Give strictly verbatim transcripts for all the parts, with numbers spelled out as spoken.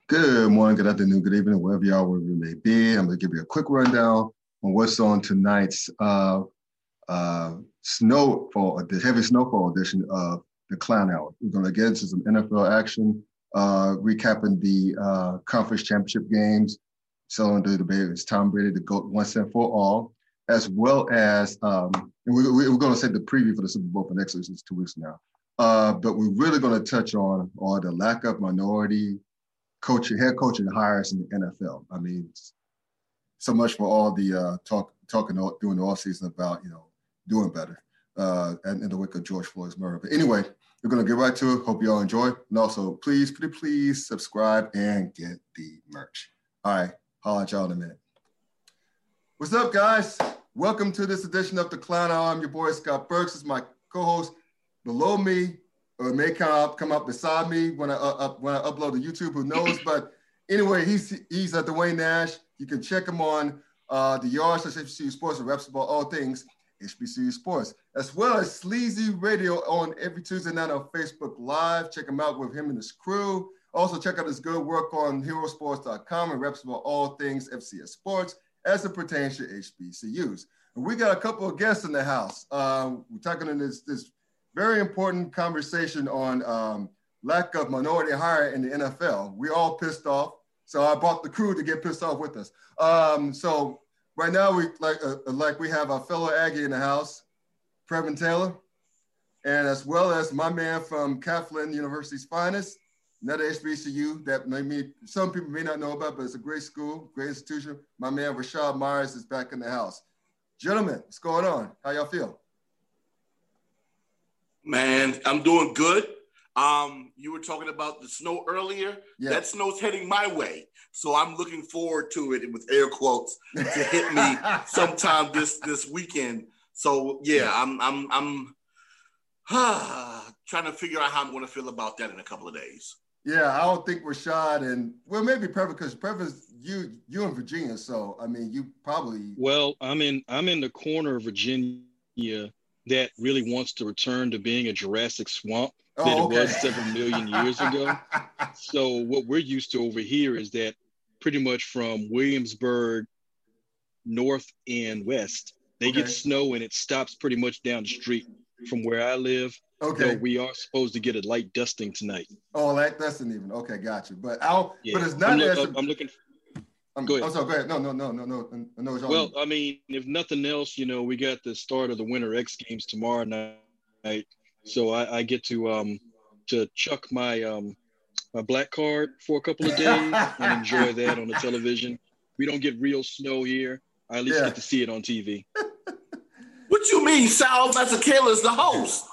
Good morning, good afternoon, good evening, wherever you are, wherever you may be. I'm going to give you a quick rundown on what's on tonight's uh, uh, snowfall, the heavy snowfall edition of the Clown Hour. We're going to get into some N F L action, uh, recapping the uh, conference championship games, selling the debate is Tom Brady the GOAT once and for all, as well as, um, and we, we, we're going to say the preview for the Super Bowl for next week, it's two weeks now. Uh, but we're really going to touch on, on the lack of minority coaching, head coaching hires in the N F L. I mean, so much for all the uh, talk, talking all, during the offseason about, you know, doing better uh, and in the wake of George Floyd's murder. But anyway, we're going to get right to it. Hope you all enjoy. And also, please, please, please subscribe and get the merch. All right, holla at y'all in a minute. What's up, guys? Welcome to this edition of The Clown Hour. I'm your boy, Scott Burks. This is my co-host. Below me, or it may come up, come up beside me when I, uh, up, when I upload to YouTube, who knows? But anyway, he's he's at Dwayne Nash. You can check him on uh, the Yards, H B C U Sports, and reps about all things H B C U Sports, as well as Sleazy Radio on every Tuesday night on Facebook Live. Check him out with him and his crew. Also, check out his good work on hero sports dot com and reps about all things F C S Sports as it pertains to H B C Us. And we got a couple of guests in the house. Uh, we're talking in this this very important conversation on um, lack of minority hire in the N F L. We're all pissed off, so I brought the crew to get pissed off with us. Um, so right now, we like uh, like we have our fellow Aggie in the house, Previn Taylor, and as well as my man from Kaplan University's finest, another H B C U that maybe some people may not know about, but it's a great school, great institution. My man Rashad Myers is back in the house. Gentlemen, what's going on? How y'all feel? Man, I'm doing good. Um, you were talking about the snow earlier. Yeah. That snow's heading my way. So I'm looking forward to it with air quotes to hit me sometime this this weekend. So yeah, I'm I'm I'm uh, trying to figure out how I'm going to feel about that in a couple of days. Yeah, I don't think Rashad and well maybe Previn, because Previn's you you in Virginia, so I mean you probably well I'm in I'm in the corner of Virginia that really wants to return to being a Jurassic swamp that oh, okay. it was several million years ago. So what we're used to over here is that pretty much from Williamsburg north and west, they okay. get snow and it stops pretty much down the street from where I live. Okay. So we are supposed to get a light dusting tonight. Oh, that dusting even. Okay, got you. But I'll yeah. but it's not I'm, as look, I'm looking I'm, go ahead. I'm sorry, go ahead. No, no, no, no, no, no. no well, I mean, if nothing else, you know, we got the start of the Winter X Games tomorrow night, so I, I get to um to chuck my um my black card for a couple of days and enjoy that on the television. We don't get real snow here. I at least yeah. get to see it on T V. What you mean, Sal Mazzucchelli is the host?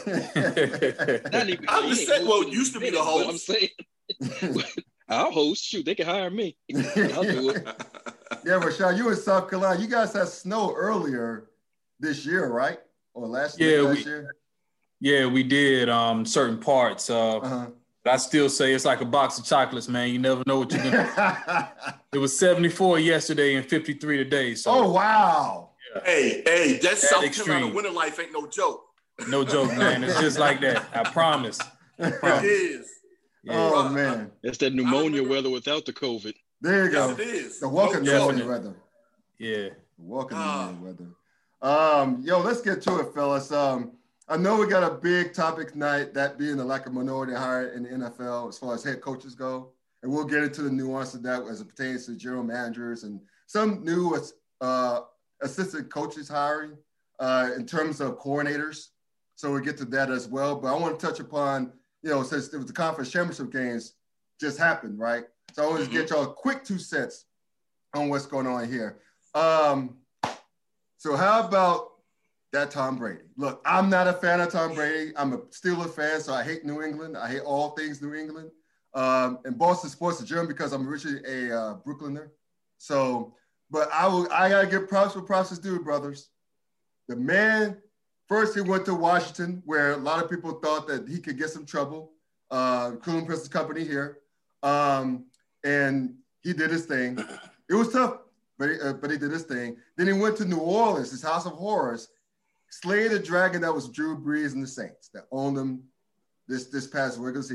Not even, I'm just saying, well, used to be the host. I'm saying. I'll host. Shoot, they can hire me. I'll do it. Yeah, Rashad, you in South Carolina. You guys had snow earlier this year, right? Or last, yeah, last we, year? Yeah, we did um, certain parts. Uh, uh-huh. But I still say it's like a box of chocolates, man. You never know what you're going to It was seventy-four yesterday and fifty-three today. So. Oh, wow. Yeah. Hey, hey, that South Carolina winter life ain't no joke. No joke, man. It's just like that. I promise. I promise. It is. Yeah. Oh, man. It's that pneumonia weather without the COVID. There you go. Yes, it is. The welcome no pneumonia weather. Yeah. Welcome pneumonia weather. Um, yo, let's get to it, fellas. Um, I know we got a big topic tonight, that being the lack of minority hire in the N F L as far as head coaches go. And we'll get into the nuance of that as it pertains to general managers and some new uh, assistant coaches hiring uh, in terms of coordinators. So we'll get to that as well. But I want to touch upon, you know, since it was the conference championship games just happened, right? So I want to mm-hmm. get y'all a quick two cents on what's going on here. Um, so how about that Tom Brady? Look, I'm not a fan of Tom Brady. I'm a Steelers fan, so I hate New England. I hate all things New England. Um, and Boston sports in general because I'm originally a uh, Brooklyner. So, but I will, I gotta give props for props is due, brothers. The man, first he went to Washington, where a lot of people thought that he could get some trouble, uh, including Princess Company here. Um, and he did his thing. It was tough, but he, uh, but he did his thing. Then he went to New Orleans, his house of horrors, slayed a dragon that was Drew Brees and the Saints that owned him this, this past regular season.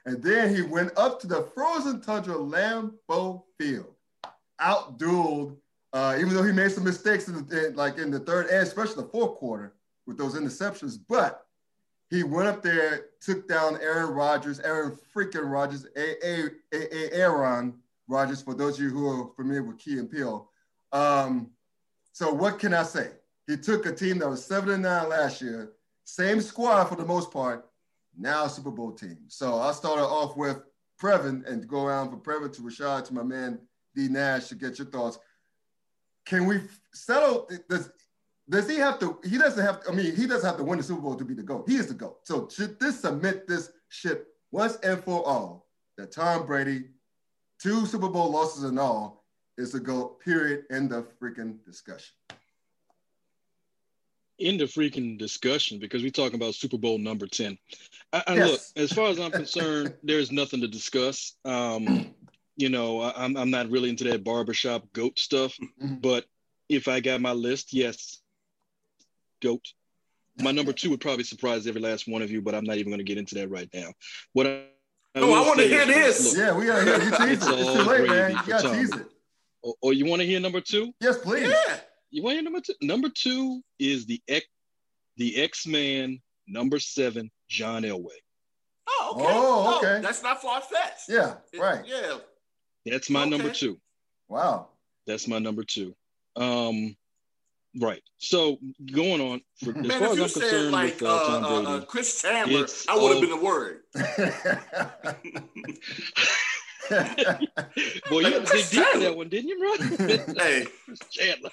And then he went up to the frozen tundra Lambeau Field, outdueled, uh, even though he made some mistakes in the, in, like in the third and especially the fourth quarter with those interceptions, but he went up there, took down Aaron Rodgers, Aaron freaking Rodgers, a, a, a, a Aaron Rodgers, for those of you who are familiar with Key and Peele. Um, so what can I say? He took a team that was seven and nine last year, same squad for the most part, now a Super Bowl team. So I'll start off with Previn and go around from Previn to Rashad to my man D Nash to get your thoughts. Can we settle? Does, does he have to? He doesn't have. I mean, he doesn't have to win the Super Bowl to be the GOAT. He is the GOAT. So should this submit this ship once and for all that Tom Brady, two Super Bowl losses and all, is the GOAT? Period. End of freaking discussion. End of freaking discussion, because we're talking about Super Bowl number ten. I, I Yes. Look, as far as I'm concerned, there's nothing to discuss. Um, you know, I, I'm I'm not really into that barbershop GOAT stuff, Mm-hmm. but if I got my list, yes, GOAT. My number two would probably surprise every last one of you, but I'm not even going to get into that right now. What I, I No, I will want to say hear is, this. look, Yeah, we gotta hear you tease It's it. It's all too late, gravy man. You for gotta Tom. tease it. or, or you want to hear number two? Yes, please. Yeah. You want to hear number two? Number two is the X, the X-Man, number seven, John Elway. Oh, okay. Oh, No, okay. that's not far-fetched. Yeah, It- right. Yeah. That's my Okay. number two. Wow. That's my number two. Um, right. So going on, for, as Man, far if as you I'm said concerned like with uh, uh, Tom uh, Brady, uh, Chris Chandler, it's I would have all- been a word. boy, you like had to dig Chris deep for Chandler. that one, didn't you, bro? Hey. Chris Chandler.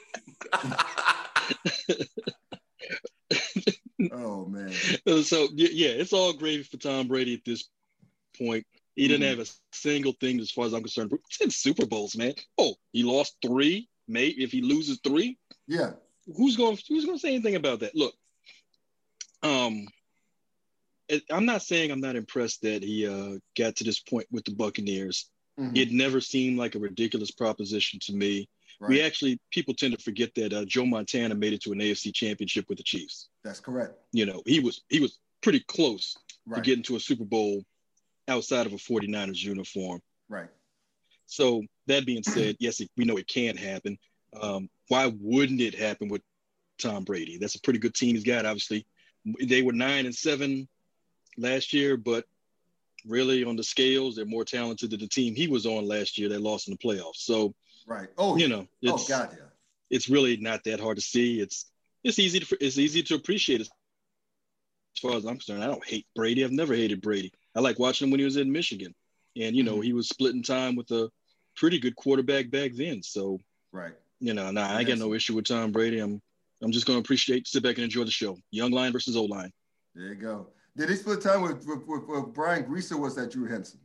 Oh man. So y- yeah, it's all gravy for Tom Brady at this point. He didn't Mhm. have a single thing, as far as I'm concerned. ten Super Bowls, man. Oh, he lost three. Maybe if he loses three, Yeah. who's going? Who's going to say anything about that? Look, um, it- I'm not saying I'm not impressed that he uh, got to this point with the Buccaneers. Mhm. It never seemed like a ridiculous proposition to me. Right. We actually, people tend to forget that uh, Joe Montana made it to an A F C championship with the Chiefs. That's correct. You know, he was he was pretty close Right. to getting to a Super Bowl outside of a 49ers uniform. Right. So that being said, yes, it, we know it can happen. Um, why wouldn't it happen with Tom Brady? That's a pretty good team he's got, obviously. They were nine and seven last year, but really on the scales, they're more talented than the team he was on last year that lost in the playoffs. So, Right. Oh, you yeah. know, Oh it's, God, yeah. it's really not that hard to see. It's it's easy to it's easy to appreciate as far as I'm concerned. I don't hate Brady. I've never hated Brady. I like watching him when he was in Michigan, and you know Mhm. he was splitting time with a pretty good quarterback back then. So Right. you know, nah, I got no issue with Tom Brady. I'm I'm just gonna appreciate, sit back and enjoy the show. Young line versus old line. There you go. Did he split time with with, with, with Brian Grease, or was that Drew Henson?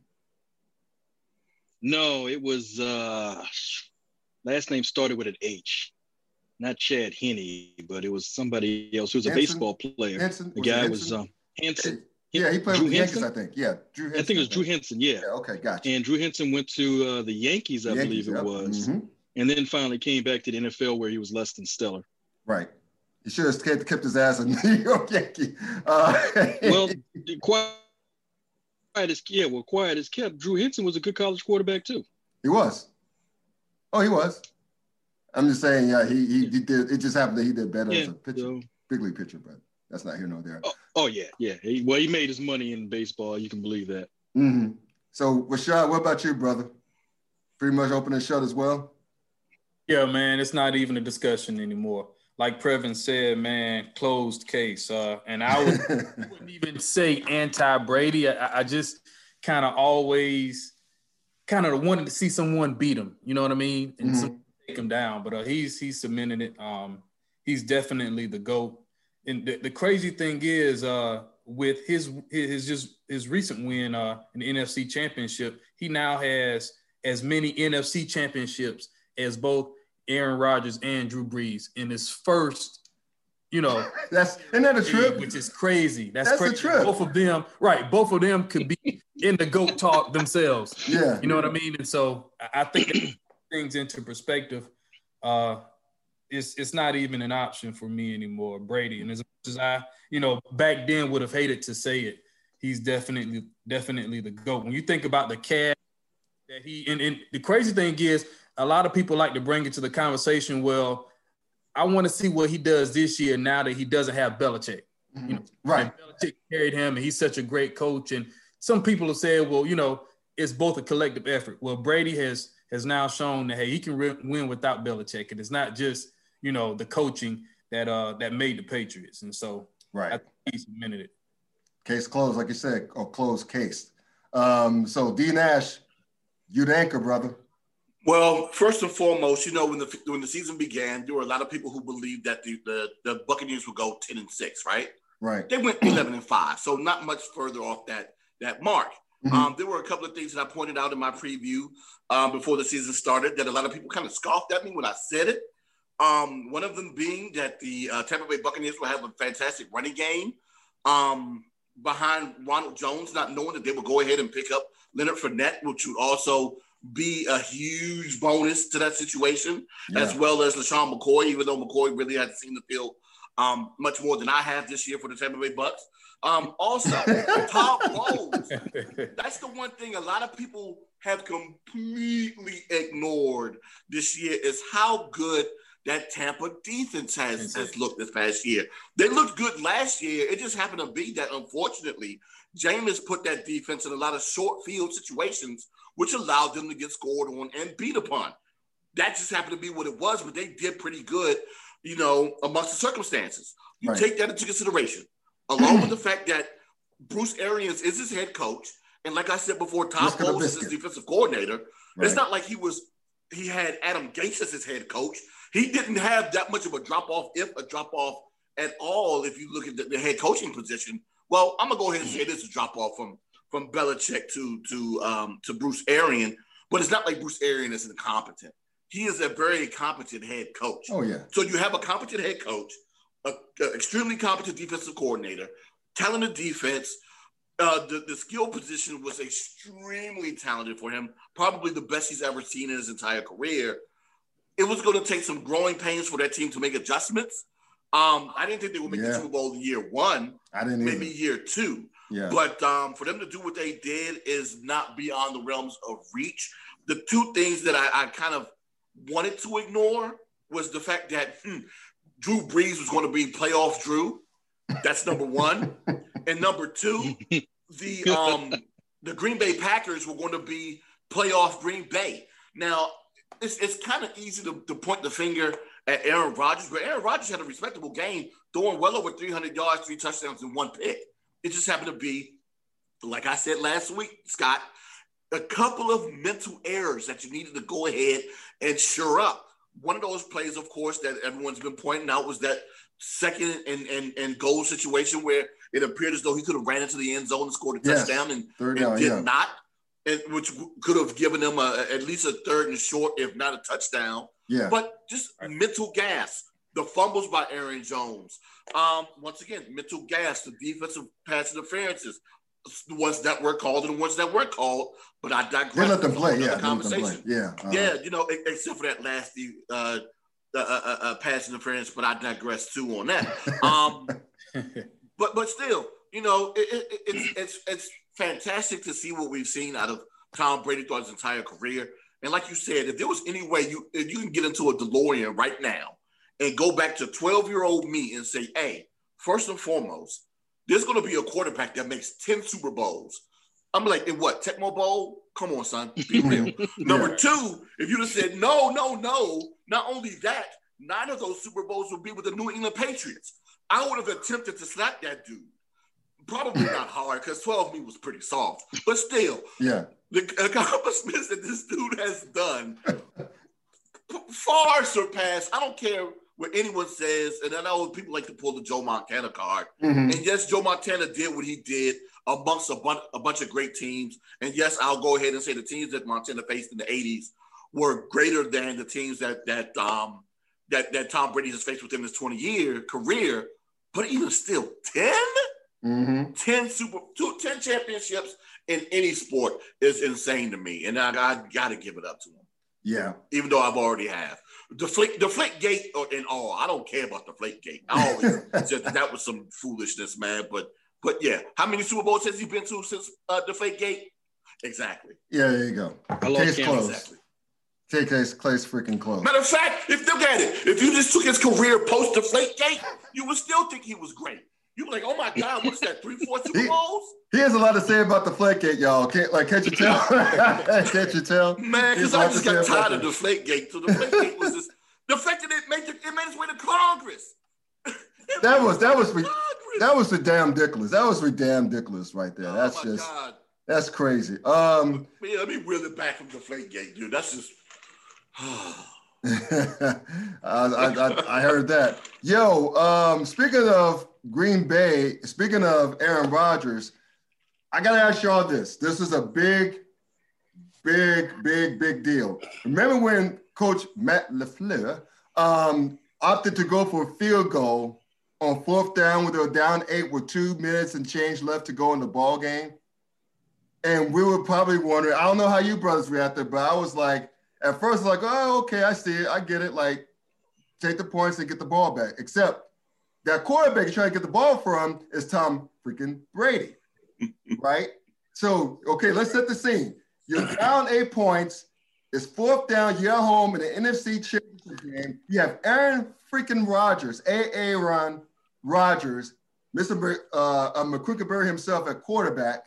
No, it was uh last name started with an H. Not Chad Henne, but it was somebody else who was a Henson? baseball player. Henson? The Was it guy Henson? was um Henson. Yeah, he played Drew with the Yankees, Henson? I think. Yeah, Drew Henson. I think it was Drew Henson, yeah. Yeah, okay, gotcha. And Drew Henson went to uh, the Yankees, I Yankees, believe it yep. was, Mhm. and then finally came back to the N F L where he was less than stellar. Right. He should have kept, kept his ass a New York Yankee. Uh, Well, quiet as yeah, well, quiet as kept. Drew Henson was a good college quarterback too. he was. Oh, he was. I'm just saying, yeah, he he, he did. It just happened that he did better as Yeah. a pitcher, So, big league pitcher, but that's not here nor there. oh, oh yeah, yeah. He, well, he made his money in baseball. You can believe that. Mm-hmm. So, Rashad, what about you, brother? Pretty much open and shut as well. Yeah, man, it's not even a discussion anymore. Like Previn said, man, closed case. Uh, and I would, I wouldn't even say anti-Brady. I, I just kind of always kind of wanted to see someone beat him. You know what I mean? And Mhm. some, take him down. But uh, he's he's cemented it. Um, he's definitely the GOAT. And the, the crazy thing is, uh, with his his just his recent win uh, in the N F C Championship, he now has as many N F C championships as both Aaron Rodgers and Drew Brees in his first, you know, That's isn't that a trip? which is crazy. That's, That's a crazy. trip. Both of them, right? Both of them could be in the GOAT talk themselves. Yeah. You know what I mean? And so I I think that puts things into perspective. Uh, it's it's not even an option for me anymore, Brady. And as much as I, you know, back then would have hated to say it, he's definitely definitely the GOAT. When you think about the cast that he and, and the crazy thing is, a lot of people like to bring it to the conversation. Well, I want to see what he does this year now that he doesn't have Belichick. Mm-hmm. You know, right? Belichick carried him, and he's such a great coach. And some people have said, well, you know, it's both a collective effort. Well, Brady has has now shown that hey, he can re- win without Belichick, and it's not just you know the coaching that uh that made the Patriots. And so, right, I think he cemented it. Case closed, like you said, or closed case. Um, so D Nash, you the anchor, brother. Well, first and foremost, you know, when the when the season began, there were a lot of people who believed that the the, the Buccaneers would go ten and six, right? Right. They went eleven and five, so not much further off that that mark. Mm-hmm. Um, there were a couple of things that I pointed out in my preview um, before the season started that a lot of people kind of scoffed at me when I said it. Um, one of them being that the uh, Tampa Bay Buccaneers will have a fantastic running game um, behind Ronald Jones, not knowing that they would go ahead and pick up Leonard Fournette, which would also be a huge bonus to that situation, yeah. as well as LaShawn McCoy, even though McCoy really hasn't seen the field um, much more than I have this year for the Tampa Bay Bucs. Um, also, Todd Bowles. That's the one thing a lot of people have completely ignored this year is how good that Tampa defense has, has looked this past year. They looked good last year. It just happened to be that, unfortunately, Jameis put that defense in a lot of short field situations, which allowed them to get scored on and beat upon. That just happened to be what it was, but they did pretty good, you know, amongst the circumstances. You right. take that into consideration, along with the fact that Bruce Arians is his head coach. And like I said before, Todd Bowles is his defensive coordinator. Right. It's not like he was he had Adam Gase as his head coach. He didn't have that much of a drop-off, if a drop-off at all, if you look at the, the head coaching position. Well, I'm going to go ahead and say this is a drop-off from, from Belichick to, to, um, to Bruce Arians, but it's not like Bruce Arians is incompetent. He is a very competent head coach. Oh, yeah. So you have a competent head coach, an extremely competent defensive coordinator, talented defense. Uh, the, the skill position was extremely talented for him, probably the best he's ever seen in his entire career. It was going to take some growing pains for that team to make adjustments. Um, I didn't think they would make yeah. the Super Bowl in year one. I didn't maybe either. year two. Yeah. But um, for them to do what they did is not beyond the realms of reach. The two things that I, I kind of wanted to ignore was the fact that hmm, Drew Brees was going to be playoff Drew. That's number one. And number two, the um, the Green Bay Packers were going to be playoff Green Bay. Now, it's it's kind of easy to, to point the finger at Aaron Rodgers, but Aaron Rodgers had a respectable game, throwing well over three hundred yards, three touchdowns, and one pick. It just happened to be, like I said last week, Scott, a couple of mental errors that you needed to go ahead and shore up. One of those plays, of course, that everyone's been pointing out was that second and, and, and goal situation where it appeared as though he could have ran into the end zone and scored a yes. touchdown and, and down, did yeah. not, and, which could have given them a, at least a third and short, if not a touchdown. Yeah. But just right. mental gas. The fumbles by Aaron Jones. Um, once again, mental gas, the defensive pass interferences, the ones that were called and the ones that weren't called. But I digress. They let them play, yeah. The conversation. Yeah. Uh-huh. Yeah, you know, except for that last uh, uh, uh, uh, pass interference, but I digress too on that. Um, but but still, you know, it, it, it's it's it's fantastic to see what we've seen out of Tom Brady throughout his entire career. And like you said, if there was any way you if you can get into a DeLorean right now and go back to twelve-year-old me and say, hey, first and foremost, there's going to be a quarterback that makes ten Super Bowls. I'm like, in what, Tecmo Bowl? Come on, son. Be real. Number yeah. two, if you'd have said, no, no, no, not only that, nine of those Super Bowls would be with the New England Patriots. I would have attempted to slap that dude. Probably not hard because twelve me was pretty soft. But still, yeah, the accomplishments that this dude has done far surpass. I don't care what anyone says, and I know people like to pull the Joe Montana card. Mm-hmm. And yes, Joe Montana did what he did amongst a, bun- a bunch of great teams. And yes, I'll go ahead and say the teams that Montana faced in the eighties were greater than the teams that that um that that Tom Brady has faced within his twenty-year career. But even still, ten, mm-hmm. ten super, two, ten championships in any sport is insane to me, and I, I got to give it up to him. Yeah, even though I've already have. Deflate, deflate gate and all. I don't care about deflate gate. I always said that, that was some foolishness, man. But But yeah, how many Super Bowls has he been to since uh, Deflategate? Exactly. Yeah, there you go. I lost Case count. closed. Exactly. Take case, case freaking closed. Matter of fact, if look at it, if you just took his career post Deflategate, you would still think he was great. You'd be like, oh my God, what is that? Three, four Super He- Bowls? He has a lot to say about the Deflategate, y'all. Can't like can't you tell? Can't you tell? Man, He has because a I lot just to got say about tired of that. Deflategate. So Deflategate was just the fact that it made it, it made its way to Congress. It That made was its that way was to re- Congress. that was the damn ridiculous. That was damn ridiculous right there. That's oh my just God. that's crazy. Um, Man, let me reel it back from Deflategate, dude. That's just. I, I, I, I heard that. Yo, um, speaking of Green Bay, speaking of Aaron Rodgers, I gotta ask y'all this. This is a big, big, big, big deal. Remember when Coach Matt LaFleur um, opted to go for a field goal on fourth down when they were down eight with two minutes and change left to go in the ball game? And we were probably wondering, I don't know how you brothers reacted, but I was like, at first, like, oh, okay, I see it. I get it. Like, take the points and get the ball back. Except that quarterback you're trying to get the ball from is Tom freaking Brady, right? So, okay, let's set the scene. You're down eight points. It's fourth down. You're at home in the N F C Championship game. You have Aaron freaking Rodgers, Aaron Rodgers, Mister Br- uh, uh, McQuickenberry himself at quarterback.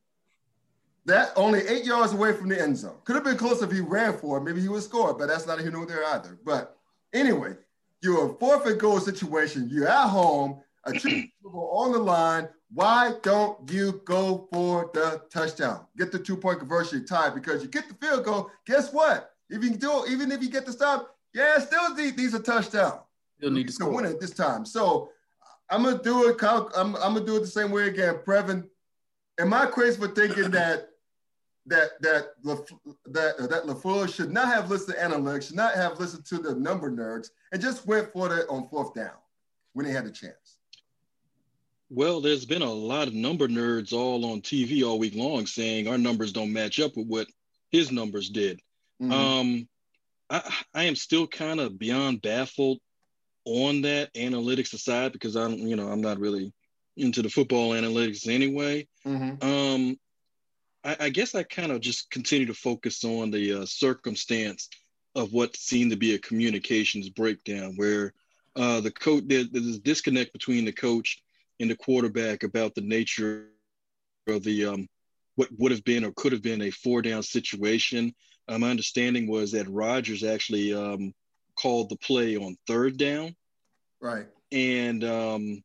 That only eight yards away from the end zone. Could have been close if he ran for it. Maybe he would score, but that's not here nor there either. But anyway, you're a fourth and goal situation. You're at home, a triple on the line. Why don't you go for the touchdown? Get the two-point conversion tie because you get the field goal. Guess what? If you can do, even if you get the stop, yeah, still need these a touchdown. You'll need to to score. win it this time. So I'm gonna do it. Kyle, I'm, I'm gonna do it the same way again. Previn, am I crazy for thinking that? that that that that LaFleur should not have listened to analytics, should not have listened to the number nerds, and just went for it on fourth down when they had a chance? Well, there's been a lot of number nerds all on T V all week long saying our numbers don't match up with what his numbers did. Mm-hmm. Um, I, I am still kind of beyond baffled on that analytics aside because I'm, you know, I'm not really into the football analytics anyway. Mm-hmm. Um, I guess I kind of just continue to focus on the uh, circumstance of what seemed to be a communications breakdown where uh, the coach, there, there's a disconnect between the coach and the quarterback about the nature of the, um, what would have been or could have been a four down situation. Uh, my understanding was that Rodgers actually um, called the play on third down. Right. And, um,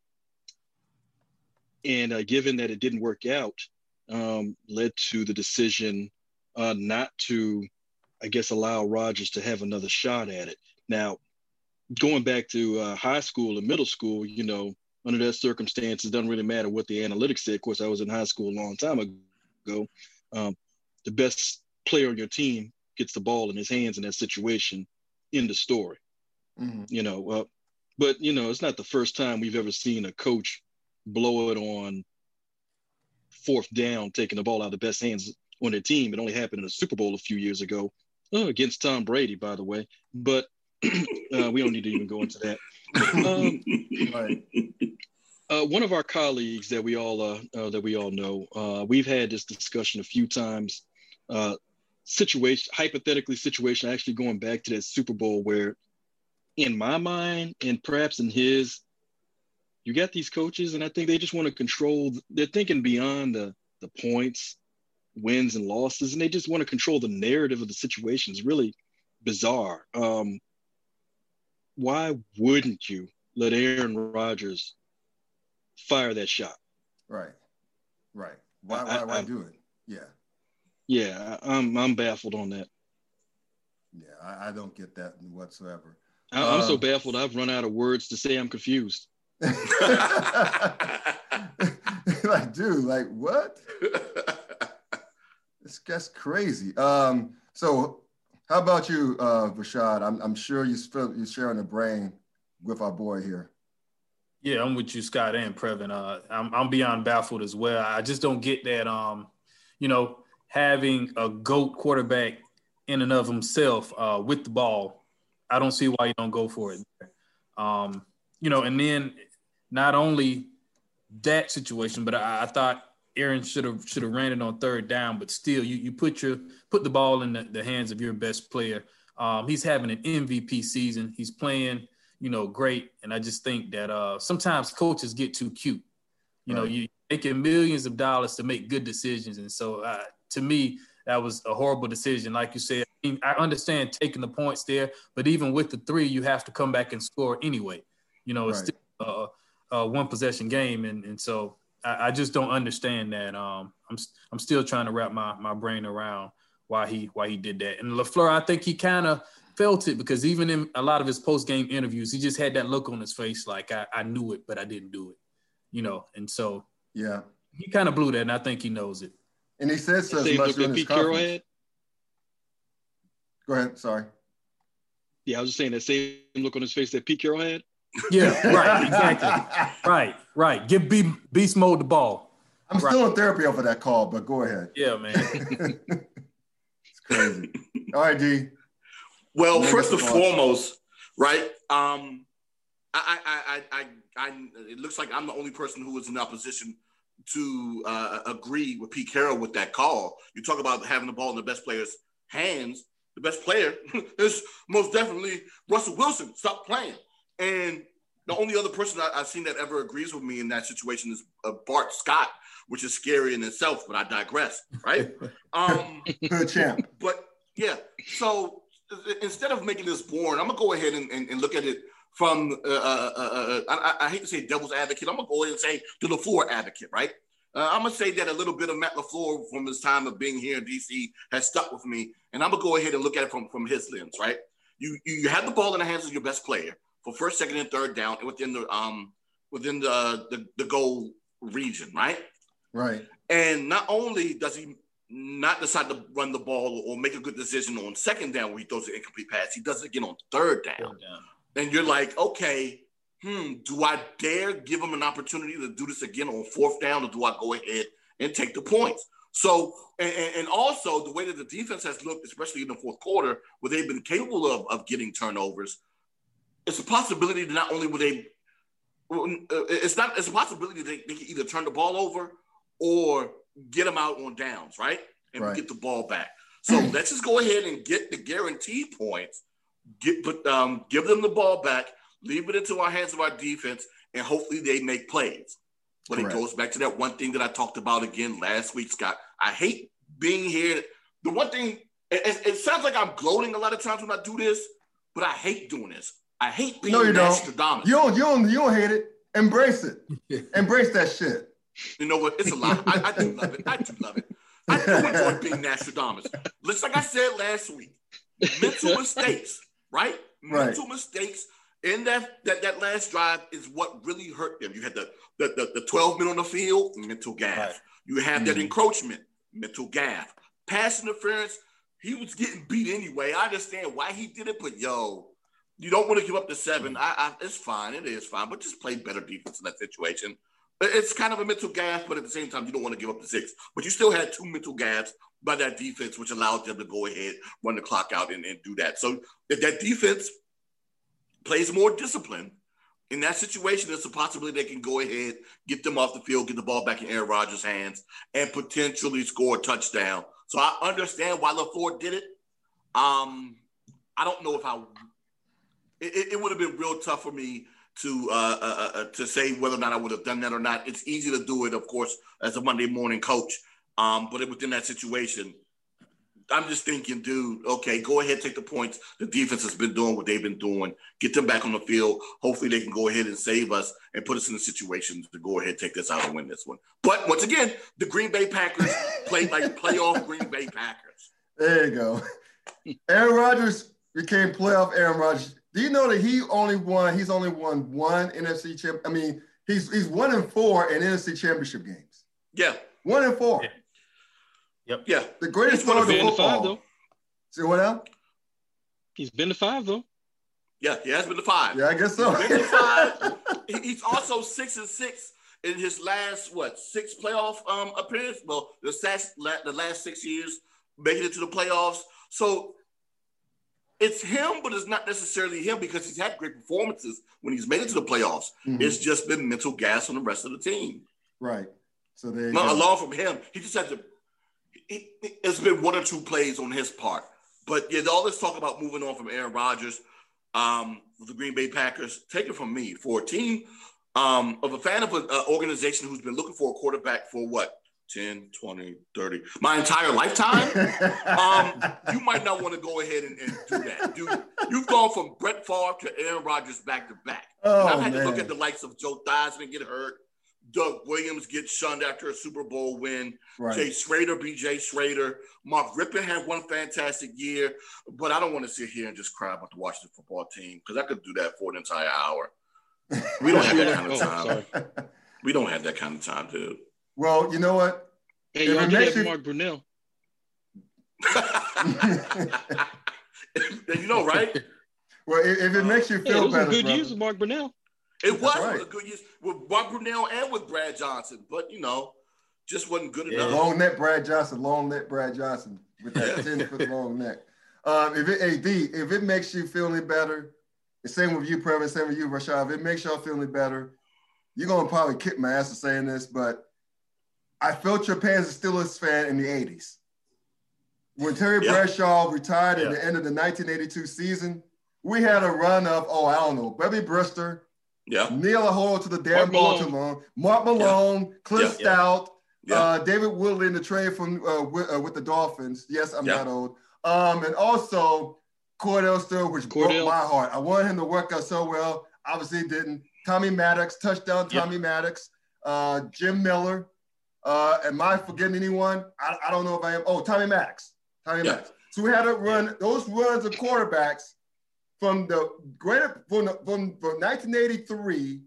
and uh, given that it didn't work out, Um, led to the decision uh, not to, I guess, allow Rodgers to have another shot at it. Now, going back to uh, high school and middle school, you know, under that circumstance, it doesn't really matter what the analytics say. Of course, I was in high school a long time ago. Um, the best player on your team gets the ball in his hands in that situation. End of story. Mm-hmm. You know, uh, but, you know, it's not the first time we've ever seen a coach blow it on fourth down, taking the ball out of the best hands on their team. It only happened in the Super Bowl a few years ago uh, against Tom Brady, by the way. But uh, we don't need to even go into that. Um, right. uh, one of our colleagues that we all uh, uh, that we all know, uh, we've had this discussion a few times. Uh, situation, hypothetically, situation actually going back to that Super Bowl where, in my mind, and perhaps in his, you got these coaches, and I think they just want to control. They're thinking beyond the, the points, wins, and losses, and they just want to control the narrative of the situation. It's really bizarre. Um, why wouldn't you let Aaron Rodgers fire that shot? Right, right. Why, why, why I, do it? Yeah. Yeah, I'm, I'm baffled on that. Yeah, I, I don't get that whatsoever. I, I'm um, so baffled, I've run out of words to say I'm confused. Like, dude, like what? It's that's crazy. Um, so how about you, uh, Rashad? I'm I'm sure you feel you're sharing a brain with our boy here. Yeah, I'm with you, Scott and Previn. Uh, I'm I'm beyond baffled as well. I just don't get that. Um, you know, having a GOAT quarterback in and of himself uh, with the ball, I don't see why you don't go for it. Um, you know, and then. Not only that situation, but I, I thought Aaron should have should have ran it on third down. But still, you you put your put the ball in the, the hands of your best player. Um, he's having an M V P season. He's playing, you know, great. And I just think that uh, sometimes coaches get too cute. You right. know, you're making millions of dollars to make good decisions. And so uh, to me, that was a horrible decision. Like you said, I, mean, I understand taking the points there, but even with the three, you have to come back and score anyway. You know, it's right. still a, a one possession game. And, and so I, I just don't understand that. Um, I'm I'm still trying to wrap my, my brain around why he why he did that. And LaFleur, I think he kind of felt it because even in a lot of his post-game interviews, he just had that look on his face like, I, I knew it, but I didn't do it, you know. And so yeah, he kind of blew that, and I think he knows it. And he said so as much in his conference. Go ahead, sorry. Yeah, I was just saying that same look on his face that Pete Carroll had. Yeah, right, exactly. right, right. Give B- Beast Mode the ball. I'm right. still in therapy over that call, but go ahead. Yeah, man. Crazy. All right, D. Well, first and foremost, right? Um, I, I, I, I, I, it looks like I'm the only person who is in opposition to uh, agree with Pete Carroll with that call. You talk about having the ball in the best player's hands. The best player is most definitely Russell Wilson. Stop playing. And the only other person I, I've seen that ever agrees with me in that situation is uh, Bart Scott, which is scary in itself, but I digress, right? Um, Good champ. But yeah, so instead of making this boring, I'm gonna go ahead and, and, and look at it from, uh, uh, uh, I, I hate to say devil's advocate, I'm gonna go ahead and say the LaFleur advocate, right? Uh, I'm gonna say that a little bit of Matt LaFleur from his time of being here in D C has stuck with me, and I'm gonna go ahead and look at it from, from his lens, right? You you have the ball in the hands of your best player for first, second, and third down, and within the um within the the, the goal region, right? Right. And not only does he not decide to run the ball or make a good decision on second down where he throws an incomplete pass, he does it again on third down. Third down. And you're like, okay, hmm, do I dare give him an opportunity to do this again on fourth down, or do I go ahead and take the points? So, and, and also the way that the defense has looked, especially in the fourth quarter, where they've been capable of, of getting turnovers, it's a possibility that not only will they, it's not, it's a possibility that they, they can either turn the ball over or get them out on downs, right? And right. get the ball back. So let's just go ahead and get the guaranteed points, get, but um, give them the ball back, leave it into our hands of our defense, and hopefully they make plays. But Correct. It goes back to that one thing that I talked about again last week, Scott. I hate being here. The one thing, it, it sounds like I'm gloating a lot of times when I do this, but I hate doing this. I hate being no, you Nostradamus. Don't. You don't. You don't. You don't hate it. Embrace it. Embrace that shit. You know what? It's a lot. I, I do love it. I do love it. I do enjoy being Nostradamus. Just like I said last week, mental mistakes, right? right? Mental mistakes in that, that that last drive is what really hurt them. You had the the, the, the twelve men on the field, mental gaff. Right. You have mm-hmm. that encroachment, mental gaff. Pass interference, he was getting beat anyway. I understand why he did it, but yo, you don't want to give up the seven. I, I, it's fine. It is fine, but just play better defense in that situation. It's kind of a mental gaffe, but at the same time, you don't want to give up the six. But you still had two mental gaffes by that defense, which allowed them to go ahead, run the clock out, and, and do that. So if that defense plays more discipline, in that situation, it's a possibility they can go ahead, get them off the field, get the ball back in Aaron Rodgers' hands, and potentially score a touchdown. So I understand why LaFleur did it. Um, I don't know if I – it, it would have been real tough for me to uh, uh, uh, to say whether or not I would have done that or not. It's easy to do it, of course, as a Monday morning coach. Um, but within that situation, I'm just thinking, dude, okay, go ahead, take the points. The defense has been doing what they've been doing. Get them back on the field. Hopefully they can go ahead and save us and put us in a situation to go ahead, take this out and win this one. But once again, the Green Bay Packers played like playoff Green Bay Packers. There you go. Aaron Rodgers became playoff Aaron Rodgers. Do you know that he only won, he's only won one N F C champ? I mean, he's he's one in four in N F C championship games. Yeah. One in four. Yeah. Yep. Yeah. The greatest one of football. Five, though. See what else? He's been to five, though. Yeah, he has been to five. Yeah, I guess so. He's been to five. He's also six and six in his last, what, six playoff um, appearance? Well, the last, the last six years, making it to the playoffs. So it's him, but it's not necessarily him because he's had great performances when he's made it to the playoffs. Mm-hmm. It's just been mental gas on the rest of the team. Right. So there you no, go. Along from him, he just had to. It, it's been one or two plays on his part, but yeah, all this talk about moving on from Aaron Rodgers, um, the Green Bay Packers. Take it from me, for a team um, of a fan of an organization who's been looking for a quarterback for what? ten, twenty, thirty, my entire lifetime, um, you might not want to go ahead and, and do that. Dude, you've gone from Brett Favre to Aaron Rodgers back to back. Oh, and I've had man. to look at the likes of Joe Theismann get hurt, Doug Williams get shunned after a Super Bowl win, right. Jay Schrader, B J Schrader, Mark Rippon had one fantastic year, but I don't want to sit here and just cry about the Washington football team because I could do that for an entire hour. We don't have that kind of time. Oh, we don't have that kind of time, dude. Well, you know what? Hey, y'all did have you... Mark Brunell. You know, right? Well, if, if it makes you feel hey, it was better, a good brother. use of Mark Brunell. It was right. a good use with Mark Brunell and with Brad Johnson, but you know, just wasn't good yeah. enough. Long neck Brad Johnson, long neck Brad Johnson with that ten foot long neck. Um, if it, hey, D, if it makes you feel any better, the same with you, Previn, same with you, Rashad. If it makes y'all feel any better, you're gonna probably kick my ass for saying this, but I felt your pain as a Steelers fan in the eighties. When Terry yeah. Bradshaw retired yeah. at the end of the nineteen eighty-two season, we had a run of, oh, I don't know, Bubby Brister, yeah. Neil Ahoy to the damn ball too long, Mark Malone, yeah. Cliff yeah. Stout, yeah. Uh, David Woodley in the trade from uh, with, uh, with the Dolphins. Yes, I'm yeah. not old. Um, and also Cordell Stewart, which Cordell. broke my heart. I wanted him to work out so well. Obviously, he didn't. Tommy Maddox, touchdown Tommy yep. Maddox, uh, Jim Miller. Uh, am I forgetting anyone? I, I don't know if I am. Oh, Tommy Maddox. Tommy yeah. Maddox. So we had to run yeah. those runs of quarterbacks from the greater from, the, from from nineteen eighty-three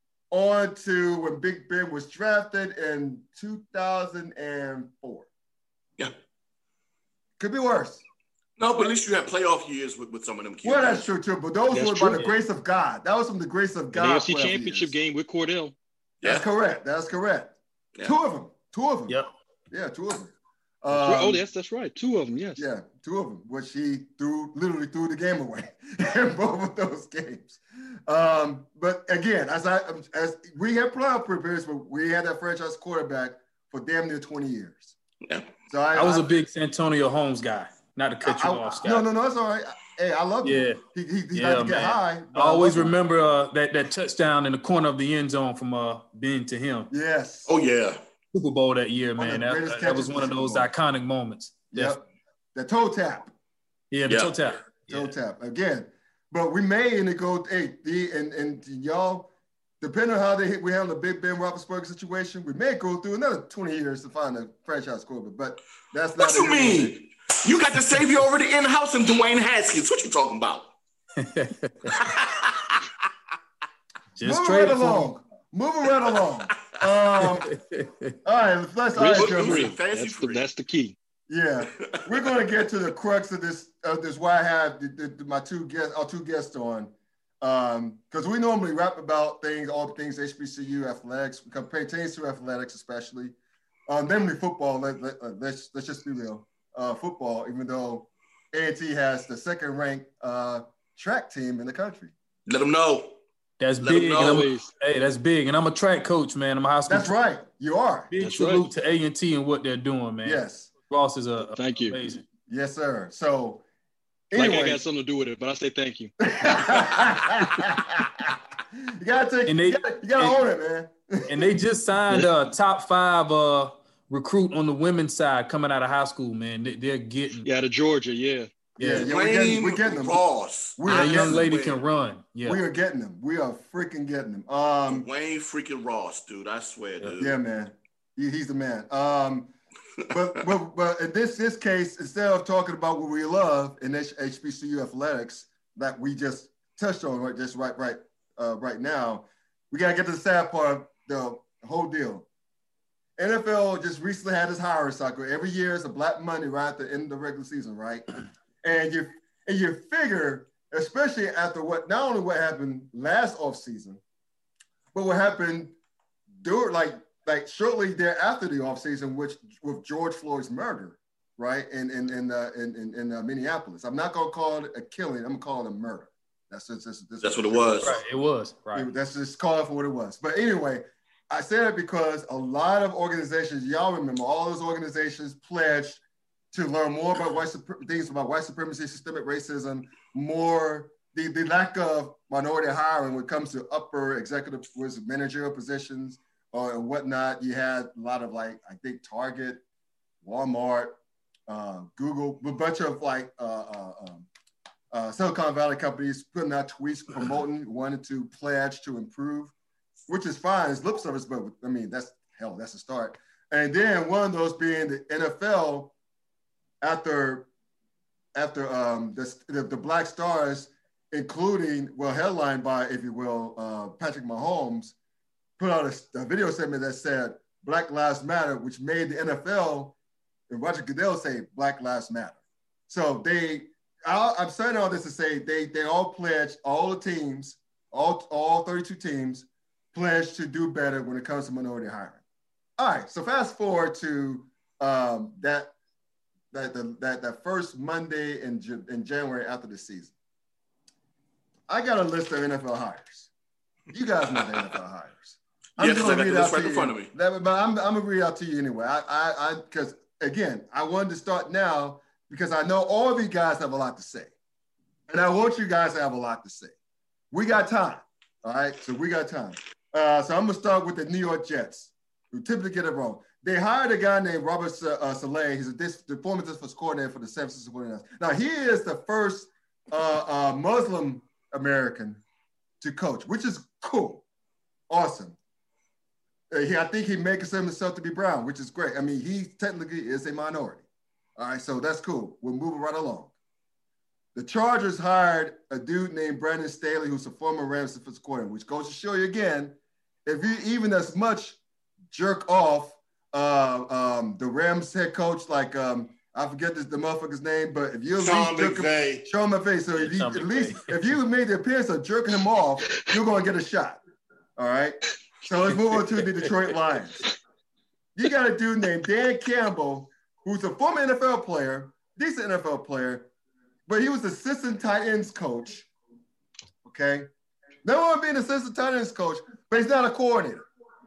on to when Big Ben was drafted in two thousand four. Yeah. Could be worse. No, but at least you had playoff years with, with some of them kids. Well, that's true too. But those that's were true. by the grace of God. That was from the grace of God. The A F C Championship years. game with Cordell. That's yeah. correct. That's correct. Yeah. Two of them. Two of them. Yep. Yeah, two of them. Um, oh, yes, that's right. Two of them, yes. Yeah, two of them, which he threw, literally threw the game away in both of those games. Um, but again, as I as we had playoff prepares, but we had that franchise quarterback for damn near twenty years. Yeah. So I, I was I, a big Santonio Holmes guy. Not to cut you I, off, Scott. No, no, no, it's all right. Hey, I love yeah. him. He, he, he yeah, likes to get man. high. I always I remember uh, that that touchdown in the corner of the end zone from uh, Ben to him. Yes. Oh, yeah. Super Bowl that year, man. That, that was one of those iconic moments. Yep. Definitely. The toe tap. Yeah, the yep. toe tap. Toe yeah. tap. Again. But we may in the go, hey, the, and, and y'all, depending on how they hit, we handle the Big Ben Roethlisberger situation, we may go through another twenty years to find a franchise quarterback. But that's not. What you mean? You got the savior already in house and Dwayne Haskins. What you talking about? Just Moving right along. Moving right along. Um, all right, let's all right, free. That's, the, that's the key. Yeah, we're going to get to the crux of this. Of this, why I have the, the, my two guests, our two guests on, because um, we normally rap about things, all the things H B C U athletics, pertains to athletics, especially, um, namely football. Let, let, let's let's just be real, uh, football. Even though A and T has the second ranked uh, track team in the country. Let them know. That's Let big. And I'm, hey, that's big. And I'm a track coach, man. I'm a high school. That's right. You are. Big that's salute right. to A and T and what they're doing, man. Yes. Ross is a, a thank you. Amazing. Yes, sir. So, anyways. Like I got something to do with it, but I say thank you. you gotta take. And they, you gotta, you gotta and, own it, man. And they just signed a top five uh, recruit on the women's side coming out of high school, man. They, they're getting. Yeah, out of Georgia. Yeah. Yeah, yeah, we're getting, we're getting them. Ross. We that young lady can run. Yeah, we are getting them. We are freaking getting them. Um, Wayne freaking Ross, dude. I swear, dude. Yeah, man. He, he's the man. Um, but but but in this this case, instead of talking about what we love in H B C U athletics that we just touched on right just right right uh, right now, we gotta get to the sad part of the whole deal. N F L just recently had this hiring cycle. Every year is a Black Monday right at the end of the regular season, right? And you and you figure, especially after what not only what happened last offseason, but what happened during like like shortly thereafter the offseason, which with George Floyd's murder. right? In in in uh, in, in, in uh, Minneapolis. I'm not gonna call it a killing. I'm gonna call it a murder. That's just, that's, that's, that's what it was. Right, it was right. It, that's just call it for what it was. But anyway, I say it because a lot of organizations, y'all remember, all those organizations pledged to learn more about white things about white supremacy, systemic racism, more the, the lack of minority hiring when it comes to upper executive was managerial positions or whatnot. You had a lot of like I think Target, Walmart, uh, Google, a bunch of like uh, uh, um, uh, Silicon Valley companies putting out tweets promoting, wanted to pledge to improve, which is fine. It's lip service, but I mean that's hell. That's a start. And then one of those being the N F L. After, after um, the, the, the Black Stars, including, well, headlined by, if you will, uh, Patrick Mahomes, put out a, a video segment that said Black Lives Matter, which made the N F L and Roger Goodell say Black Lives Matter. So they, I'll, I'm saying all this to say they they all pledged, all the teams, all, all thirty-two teams pledged to do better when it comes to minority hiring. All right, so fast forward to um, that, That, the, that that first Monday in, in January after the season. I got a list of N F L hires. You guys know the N F L hires. I'm yes, just gonna I got read the out list right to in you. front of me. That, but I'm, I'm gonna read out to you anyway. I, I, I, because again, I wanted to start now because I know all of you guys have a lot to say, and I want you guys to have a lot to say. We got time, all right? So we got time. Uh, so I'm gonna start with the New York Jets, who typically get it wrong. They hired a guy named Robert uh, Saleh. He's a dis- the former defensive coordinator for the San Francisco forty-niners. Now, he is the first uh, uh, Muslim American to coach, which is cool. Awesome. Uh, he, I think he may consider himself to be brown, which is great. I mean, he technically is a minority. All right, so that's cool. We're moving right along. The Chargers hired a dude named Brandon Staley, who's a former Rams defensive coordinator, which goes to show you again, if you even as much jerk off Uh, um, the Rams head coach, like um, I forget this the motherfucker's name, but if you at Sean least jerk McVay. him, Sean McVay. So if you, Sean at least McVay. if you made the appearance of jerking him off, you're gonna get a shot. All right. So let's move on to the Detroit Lions. You got a dude named Dan Campbell, who's a former N F L player, decent N F L player, but he was assistant tight ends coach. Okay. No one being assistant tight ends coach, but he's not a coordinator.